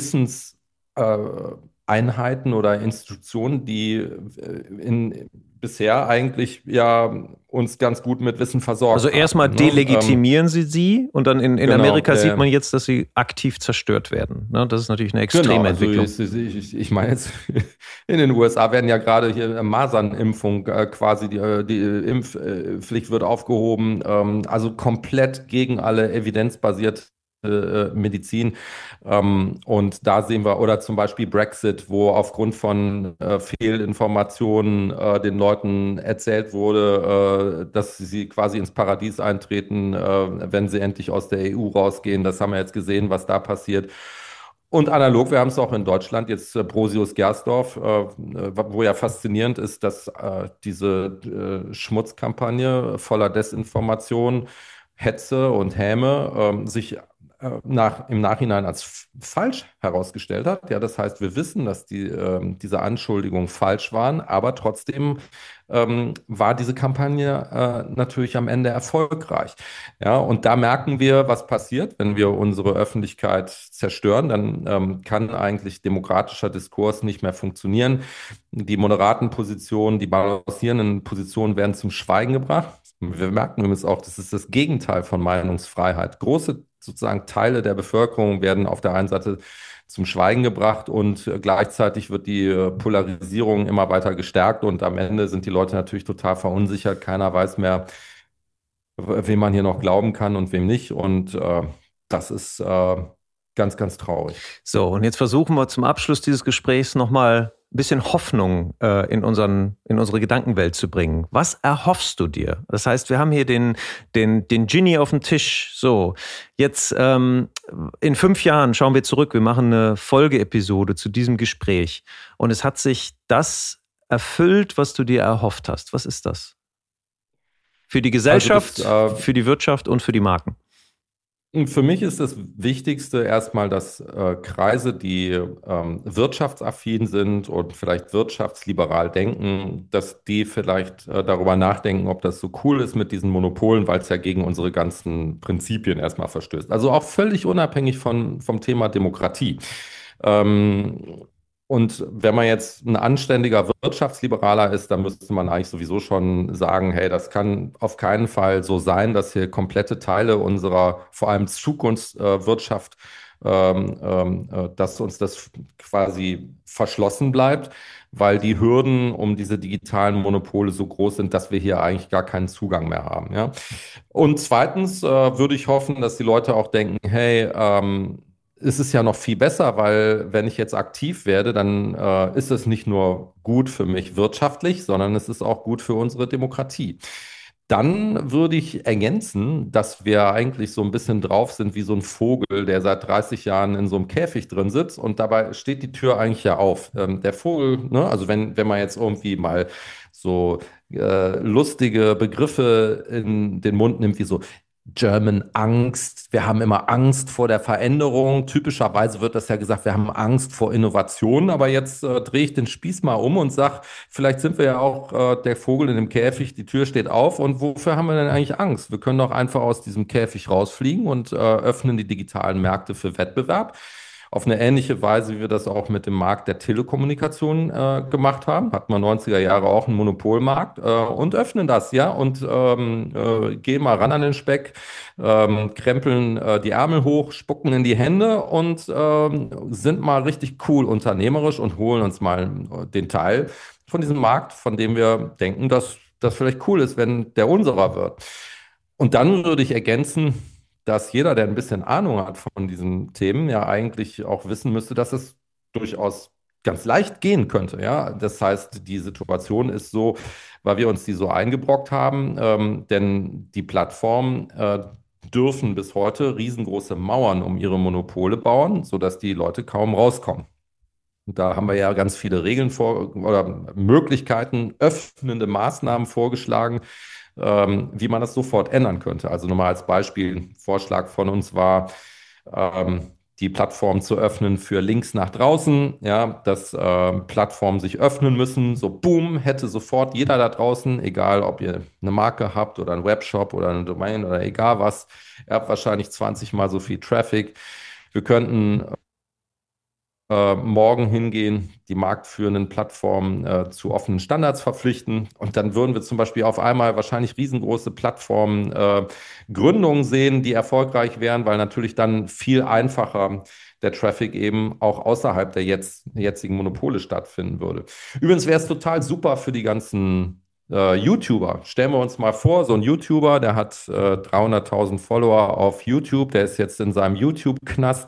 Wissenseinheiten äh, oder Institutionen, die äh, in, bisher eigentlich ja uns ganz gut mit Wissen versorgt Also erstmal haben, delegitimieren ne? sie sie und dann in, in genau, Amerika äh, sieht man jetzt, dass sie aktiv zerstört werden. Ne? Das ist natürlich eine extreme genau, also Entwicklung. Ich, ich, ich meine jetzt, in den U S A werden ja gerade hier Masernimpfung äh, quasi, die, die Impfpflicht wird aufgehoben, ähm, also komplett gegen alle evidenzbasierte äh, Medizin. Ähm, und da sehen wir, oder zum Beispiel Brexit, wo aufgrund von äh, Fehlinformationen äh, den Leuten erzählt wurde, äh, dass sie quasi ins Paradies eintreten, äh, wenn sie endlich aus der E U rausgehen. Das haben wir jetzt gesehen, was da passiert. Und analog, wir haben es auch in Deutschland, jetzt äh, Brosius Gersdorf, äh, wo ja faszinierend ist, dass äh, diese äh, Schmutzkampagne voller Desinformation, Hetze und Häme äh, sich nach, im Nachhinein als f- falsch herausgestellt hat. Ja, das heißt, wir wissen, dass die, ähm, diese Anschuldigungen falsch waren, aber trotzdem ähm, war diese Kampagne äh, natürlich am Ende erfolgreich. Ja, und da merken wir, was passiert, wenn wir unsere Öffentlichkeit zerstören. Dann ähm, kann eigentlich demokratischer Diskurs nicht mehr funktionieren. Die moderaten Positionen, die balancierenden Positionen werden zum Schweigen gebracht. Wir merken übrigens auch, das ist das Gegenteil von Meinungsfreiheit. Große sozusagen Teile der Bevölkerung werden auf der einen Seite zum Schweigen gebracht und äh, gleichzeitig wird die äh, Polarisierung immer weiter gestärkt und am Ende sind die Leute natürlich total verunsichert. Keiner weiß mehr, w- wem man hier noch glauben kann und wem nicht. Und äh, das ist äh, ganz, ganz traurig. So, und jetzt versuchen wir zum Abschluss dieses Gesprächs nochmal ein bisschen Hoffnung äh, in, unseren, in unsere Gedankenwelt zu bringen. Was erhoffst du dir? Das heißt, wir haben hier den, den, den Genie auf dem Tisch. So, jetzt ähm, in fünf Jahren schauen wir zurück. Wir machen eine Folgeepisode zu diesem Gespräch. Und es hat sich das erfüllt, was du dir erhofft hast. Was ist das? Für die Also das, Gesellschaft, äh, für die Wirtschaft und für die Marken. Für mich ist das Wichtigste erstmal, dass äh, Kreise, die ähm, wirtschaftsaffin sind und vielleicht wirtschaftsliberal denken, dass die vielleicht äh, darüber nachdenken, ob das so cool ist mit diesen Monopolen, weil es ja gegen unsere ganzen Prinzipien erstmal verstößt. Also auch völlig unabhängig von, vom Thema Demokratie. Ähm, und wenn man jetzt ein anständiger Wirtschaftsliberaler ist, dann müsste man eigentlich sowieso schon sagen, hey, das kann auf keinen Fall so sein, dass hier komplette Teile unserer, vor allem Zukunftswirtschaft, ähm, ähm, äh, dass uns das quasi verschlossen bleibt, weil die Hürden um diese digitalen Monopole so groß sind, dass wir hier eigentlich gar keinen Zugang mehr haben. Ja? Und zweitens äh, würde ich hoffen, dass die Leute auch denken, hey, ähm, es ist ja noch viel besser, weil wenn ich jetzt aktiv werde, dann äh, ist es nicht nur gut für mich wirtschaftlich, sondern es ist auch gut für unsere Demokratie. Dann würde ich ergänzen, dass wir eigentlich so ein bisschen drauf sind wie so ein Vogel, der seit dreißig Jahren in so einem Käfig drin sitzt und dabei steht die Tür eigentlich ja auf. Ähm, der Vogel, ne, also wenn, wenn man jetzt irgendwie mal so äh, lustige Begriffe in den Mund nimmt, wie so German Angst. Wir haben immer Angst vor der Veränderung. Typischerweise wird das ja gesagt, wir haben Angst vor Innovation. Aber jetzt äh, drehe ich den Spieß mal um und sage, vielleicht sind wir ja auch äh, der Vogel in dem Käfig, die Tür steht auf. Und wofür haben wir denn eigentlich Angst? Wir können doch einfach aus diesem Käfig rausfliegen und äh, öffnen die digitalen Märkte für Wettbewerb auf eine ähnliche Weise, wie wir das auch mit dem Markt der Telekommunikation äh, gemacht haben. Hat man neunziger Jahre auch einen Monopolmarkt äh, und öffnen das, ja, und ähm, äh, gehen mal ran an den Speck, ähm, krempeln äh, die Ärmel hoch, spucken in die Hände und ähm, sind mal richtig cool unternehmerisch und holen uns mal äh, den Teil von diesem Markt, von dem wir denken, dass das vielleicht cool ist, wenn der unserer wird. Und dann würde ich ergänzen, dass jeder, der ein bisschen Ahnung hat von diesen Themen, ja eigentlich auch wissen müsste, dass es durchaus ganz leicht gehen könnte. Ja, das heißt, die Situation ist so, weil wir uns die so eingebrockt haben, ähm, denn die Plattformen äh, dürfen bis heute riesengroße Mauern um ihre Monopole bauen, sodass die Leute kaum rauskommen. Und da haben wir ja ganz viele Regeln vor oder Möglichkeiten, öffnende Maßnahmen vorgeschlagen, ähm, wie man das sofort ändern könnte. Also nur mal als Beispiel, ein Vorschlag von uns war, ähm, die Plattform zu öffnen für Links nach draußen, ja, dass äh, Plattformen sich öffnen müssen. So boom, hätte sofort jeder da draußen, egal ob ihr eine Marke habt oder einen Webshop oder eine Domain oder egal was, ihr habt wahrscheinlich zwanzig mal so viel Traffic. Wir könnten äh, morgen hingehen, die marktführenden Plattformen äh, zu offenen Standards verpflichten. Und dann würden wir zum Beispiel auf einmal wahrscheinlich riesengroße Plattformen, äh, Gründungen sehen, die erfolgreich wären, weil natürlich dann viel einfacher der Traffic eben auch außerhalb der jetzt, jetzigen Monopole stattfinden würde. Übrigens wäre es total super für die ganzen äh, YouTuber. Stellen wir uns mal vor, so ein YouTuber, der hat äh, dreihunderttausend Follower auf YouTube, der ist jetzt in seinem YouTube-Knast.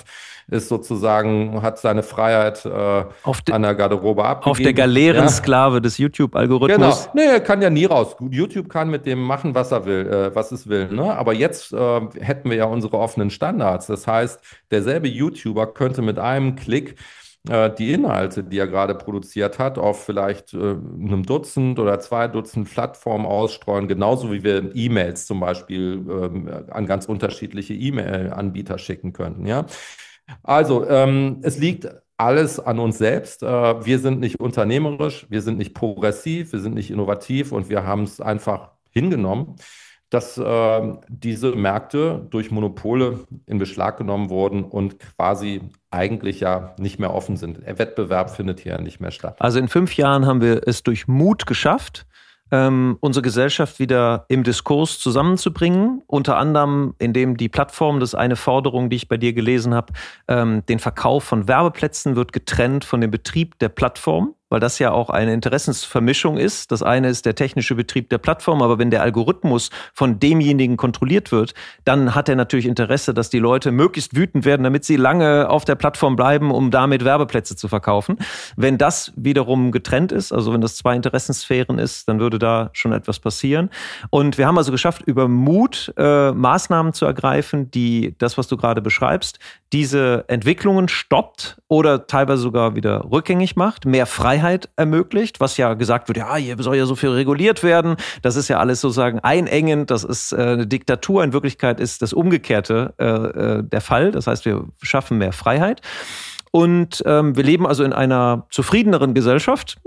ist sozusagen, hat seine Freiheit äh, auf de, an der Garderobe abgegeben. Auf der Galeerensklave ja. des YouTube-Algorithmus. Genau, nee, er kann ja nie raus. YouTube kann mit dem machen, was er will, äh, was es will. Ne? Aber jetzt äh, hätten wir ja unsere offenen Standards. Das heißt, derselbe YouTuber könnte mit einem Klick die Inhalte, die er gerade produziert hat, auf vielleicht äh, einem Dutzend oder zwei Dutzend Plattformen ausstreuen, genauso wie wir E-Mails zum Beispiel ähm, an ganz unterschiedliche E-Mail-Anbieter schicken könnten. Ja? Also, ähm, es liegt alles an uns selbst. Äh, wir sind nicht unternehmerisch, wir sind nicht progressiv, wir sind nicht innovativ und wir haben es einfach hingenommen, dass äh, diese Märkte durch Monopole in Beschlag genommen wurden und quasi eigentlich ja nicht mehr offen sind. Der Wettbewerb findet hier nicht mehr statt. Also in fünf Jahren haben wir es durch Mut geschafft, ähm, unsere Gesellschaft wieder im Diskurs zusammenzubringen. Unter anderem, indem die Plattform, das ist eine Forderung, die ich bei dir gelesen habe, ähm, den Verkauf von Werbeplätzen wird getrennt von dem Betrieb der Plattform, weil das ja auch eine Interessensvermischung ist. Das eine ist der technische Betrieb der Plattform, aber wenn der Algorithmus von demjenigen kontrolliert wird, dann hat er natürlich Interesse, dass die Leute möglichst wütend werden, damit sie lange auf der Plattform bleiben, um damit Werbeplätze zu verkaufen. Wenn das wiederum getrennt ist, also wenn das zwei Interessensphären ist, dann würde da schon etwas passieren. Und wir haben also geschafft, über Mut äh, Maßnahmen zu ergreifen, die das, was du gerade beschreibst, diese Entwicklungen stoppt oder teilweise sogar wieder rückgängig macht, mehr Freiheit ermöglicht, was ja gesagt wird, ja, hier soll ja so viel reguliert werden, das ist ja alles sozusagen einengend, das ist äh, eine Diktatur, in Wirklichkeit ist das Umgekehrte äh, äh, der Fall, das heißt, wir schaffen mehr Freiheit. Und ähm, wir leben also in einer zufriedeneren Gesellschaft.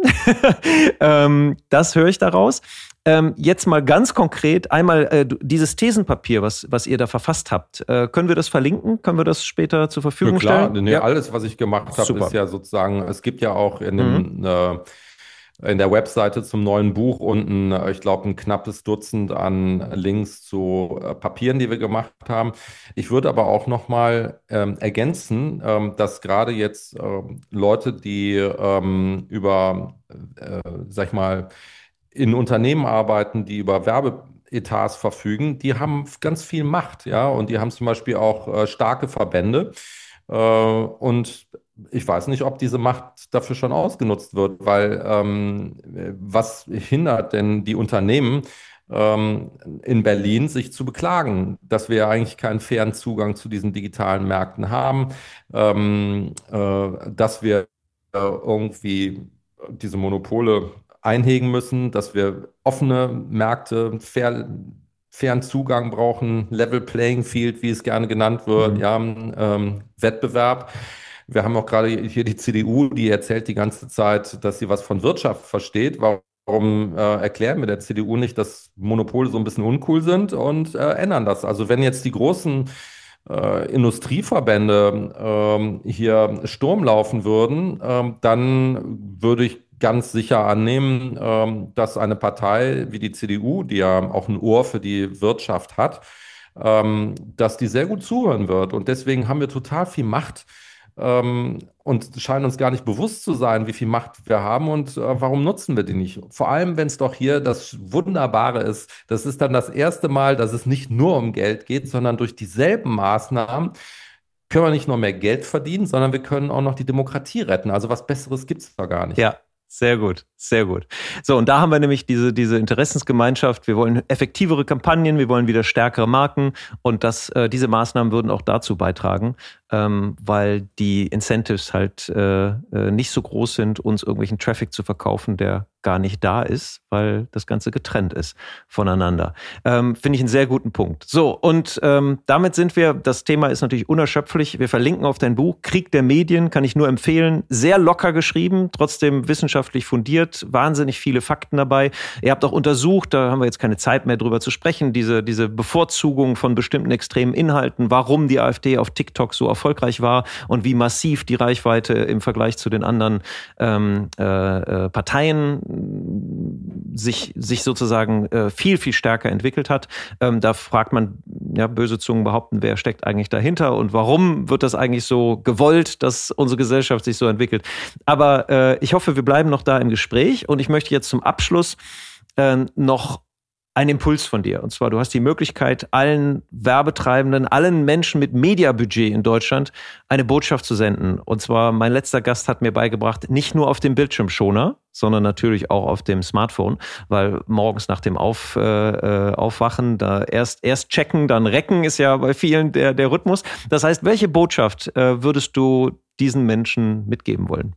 ähm, das höre ich daraus. Ähm, jetzt mal ganz konkret, einmal äh, dieses Thesenpapier, was, was ihr da verfasst habt. Äh, können wir das verlinken? Können wir das später zur Verfügung ja, klar. stellen? Nee, Ja, alles, was ich gemacht habe, ist ja sozusagen, es gibt ja auch in dem... Mhm. Äh, in der Webseite zum neuen Buch unten, ich glaube, ein knappes Dutzend an Links zu äh, Papieren, die wir gemacht haben. Ich würde aber auch nochmal ähm, ergänzen, ähm, dass gerade jetzt ähm, Leute, die ähm, über, äh, sag ich mal, in Unternehmen arbeiten, die über Werbeetats verfügen, die haben ganz viel Macht, ja, und die haben zum Beispiel auch äh, starke Verbände. Äh, und ich weiß nicht, ob diese Macht dafür schon ausgenutzt wird, weil ähm, was hindert denn die Unternehmen ähm, in Berlin, sich zu beklagen, dass wir eigentlich keinen fairen Zugang zu diesen digitalen Märkten haben, ähm, äh, dass wir äh, irgendwie diese Monopole einhegen müssen, dass wir offene Märkte, fair, fairen Zugang brauchen, Level Playing Field, wie es gerne genannt wird, mhm. ja, ähm, Wettbewerb. Wir haben auch gerade hier die C D U, die erzählt die ganze Zeit, dass sie was von Wirtschaft versteht. Warum äh, erklären wir der C D U nicht, dass Monopole so ein bisschen uncool sind und äh, ändern das? Also wenn jetzt die großen äh, Industrieverbände äh, hier Sturm laufen würden, äh, dann würde ich ganz sicher annehmen, äh, dass eine Partei wie die C D U, die ja auch ein Ohr für die Wirtschaft hat, äh, dass die sehr gut zuhören wird. Und deswegen haben wir total viel Macht, und scheinen uns gar nicht bewusst zu sein, wie viel Macht wir haben und äh, warum nutzen wir die nicht. Vor allem, wenn es doch hier das Wunderbare ist, das ist dann das erste Mal, dass es nicht nur um Geld geht, sondern durch dieselben Maßnahmen können wir nicht nur mehr Geld verdienen, sondern wir können auch noch die Demokratie retten. Also was Besseres gibt es da gar nicht. Ja. Sehr gut, sehr gut. So, und da haben wir nämlich diese, diese Interessensgemeinschaft. Wir wollen effektivere Kampagnen, wir wollen wieder stärkere Marken und das, äh, diese Maßnahmen würden auch dazu beitragen, ähm, weil die Incentives halt äh, nicht so groß sind, uns irgendwelchen Traffic zu verkaufen, der gar nicht da ist, weil das Ganze getrennt ist voneinander. Ähm, finde ich einen sehr guten Punkt. So, und ähm, damit sind wir, das Thema ist natürlich unerschöpflich. Wir verlinken auf dein Buch. Krieg der Medien, kann ich nur empfehlen. Sehr locker geschrieben, trotzdem wissenschaftlich fundiert, wahnsinnig viele Fakten dabei. Ihr habt auch untersucht, da haben wir jetzt keine Zeit mehr drüber zu sprechen, diese, diese Bevorzugung von bestimmten extremen Inhalten, warum die AfD auf TikTok so erfolgreich war und wie massiv die Reichweite im Vergleich zu den anderen ähm, äh, Parteien sich, sich sozusagen äh, viel, viel stärker entwickelt hat. Ähm, da fragt man, ja, böse Zungen behaupten, wer steckt eigentlich dahinter und warum wird das eigentlich so gewollt, dass unsere Gesellschaft sich so entwickelt. Aber äh, ich hoffe, wir bleiben noch da im Gespräch und ich möchte jetzt zum Abschluss äh, noch ein Impuls von dir. Und zwar, du hast die Möglichkeit, allen Werbetreibenden, allen Menschen mit Mediabudget in Deutschland eine Botschaft zu senden. Und zwar, mein letzter Gast hat mir beigebracht, nicht nur auf dem Bildschirmschoner, sondern natürlich auch auf dem Smartphone, weil morgens nach dem auf, äh, Aufwachen, da erst, erst checken, dann recken ist ja bei vielen der, der Rhythmus. Das heißt, welche Botschaft äh, würdest du diesen Menschen mitgeben wollen?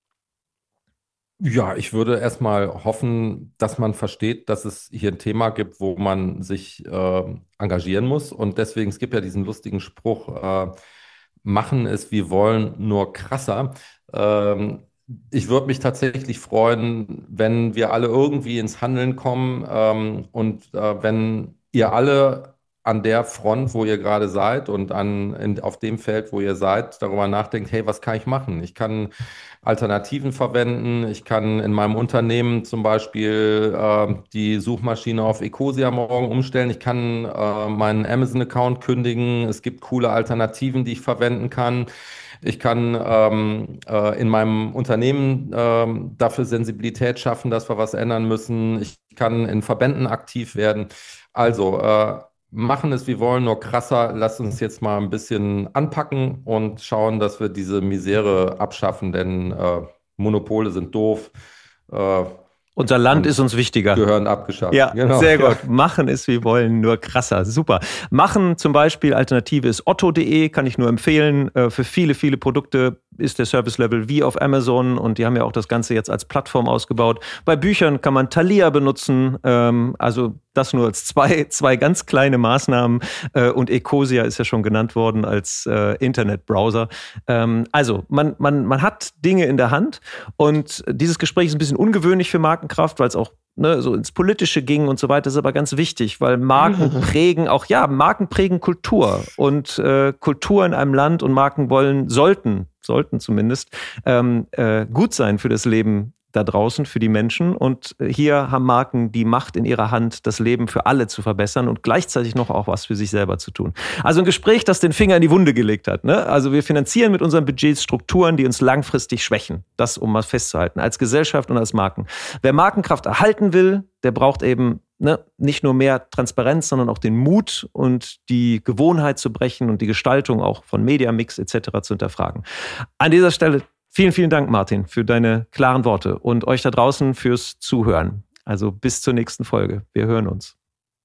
Ja, ich würde erstmal hoffen, dass man versteht, dass es hier ein Thema gibt, wo man sich äh, engagieren muss. Und deswegen, es gibt ja diesen lustigen Spruch, äh, machen es wie wollen, nur krasser. Ähm, Ich würde mich tatsächlich freuen, wenn wir alle irgendwie ins Handeln kommen ähm, und äh, wenn ihr alle an der Front, wo ihr gerade seid und an, in, auf dem Feld, wo ihr seid, darüber nachdenkt, hey, was kann ich machen? Ich kann Alternativen verwenden. Ich kann in meinem Unternehmen zum Beispiel äh, die Suchmaschine auf Ecosia morgen umstellen. Ich kann äh, meinen Amazon-Account kündigen. Es gibt coole Alternativen, die ich verwenden kann. Ich kann ähm, äh, in meinem Unternehmen ähm, dafür Sensibilität schaffen, dass wir was ändern müssen. Ich kann in Verbänden aktiv werden. Also äh, machen es wie wollen, nur krasser. Lasst uns jetzt mal ein bisschen anpacken und schauen, dass wir diese Misere abschaffen, denn äh, Monopole sind doof. Äh, Unser Land ist uns wichtiger. Gehören abgeschafft. Ja, genau. Sehr gut. Ja. Machen ist wie wollen, nur krasser. Super. Machen zum Beispiel, Alternative ist otto punkt de, kann ich nur empfehlen. Für viele, viele Produkte ist der Service-Level wie auf Amazon und die haben ja auch das Ganze jetzt als Plattform ausgebaut. Bei Büchern kann man Thalia benutzen, also das nur als zwei, zwei ganz kleine Maßnahmen und Ecosia ist ja schon genannt worden als Internetbrowser. Also man, man, man hat Dinge in der Hand und dieses Gespräch ist ein bisschen ungewöhnlich für Markenkraft, weil es auch Ne, so ins Politische ging und so weiter, ist aber ganz wichtig, weil Marken mhm. prägen auch, ja, Marken prägen Kultur und äh, Kultur in einem Land und Marken wollen, sollten, sollten zumindest, ähm, äh, gut sein für das Leben da draußen, für die Menschen und hier haben Marken die Macht in ihrer Hand, das Leben für alle zu verbessern und gleichzeitig noch auch was für sich selber zu tun. Also ein Gespräch, das den Finger in die Wunde gelegt hat. Ne? Also wir finanzieren mit unseren Budgets Strukturen, die uns langfristig schwächen. Das, um mal festzuhalten, als Gesellschaft und als Marken. Wer Markenkraft erhalten will, der braucht eben ne, nicht nur mehr Transparenz, sondern auch den Mut und die Gewohnheit zu brechen und die Gestaltung auch von Mediamix et cetera zu hinterfragen. An dieser Stelle vielen, vielen Dank, Martin, für deine klaren Worte und euch da draußen fürs Zuhören. Also bis zur nächsten Folge. Wir hören uns.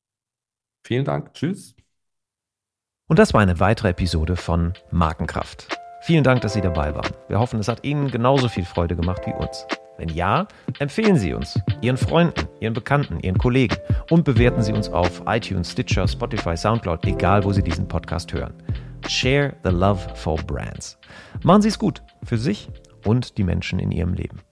Vielen Dank. Tschüss. Und das war eine weitere Episode von Markenkraft. Vielen Dank, dass Sie dabei waren. Wir hoffen, es hat Ihnen genauso viel Freude gemacht wie uns. Wenn ja, empfehlen Sie uns, Ihren Freunden, Ihren Bekannten, Ihren Kollegen und bewerten Sie uns auf iTunes, Stitcher, Spotify, Soundcloud, egal wo Sie diesen Podcast hören. Share the love for brands. Machen Sie es gut für sich und die Menschen in Ihrem Leben.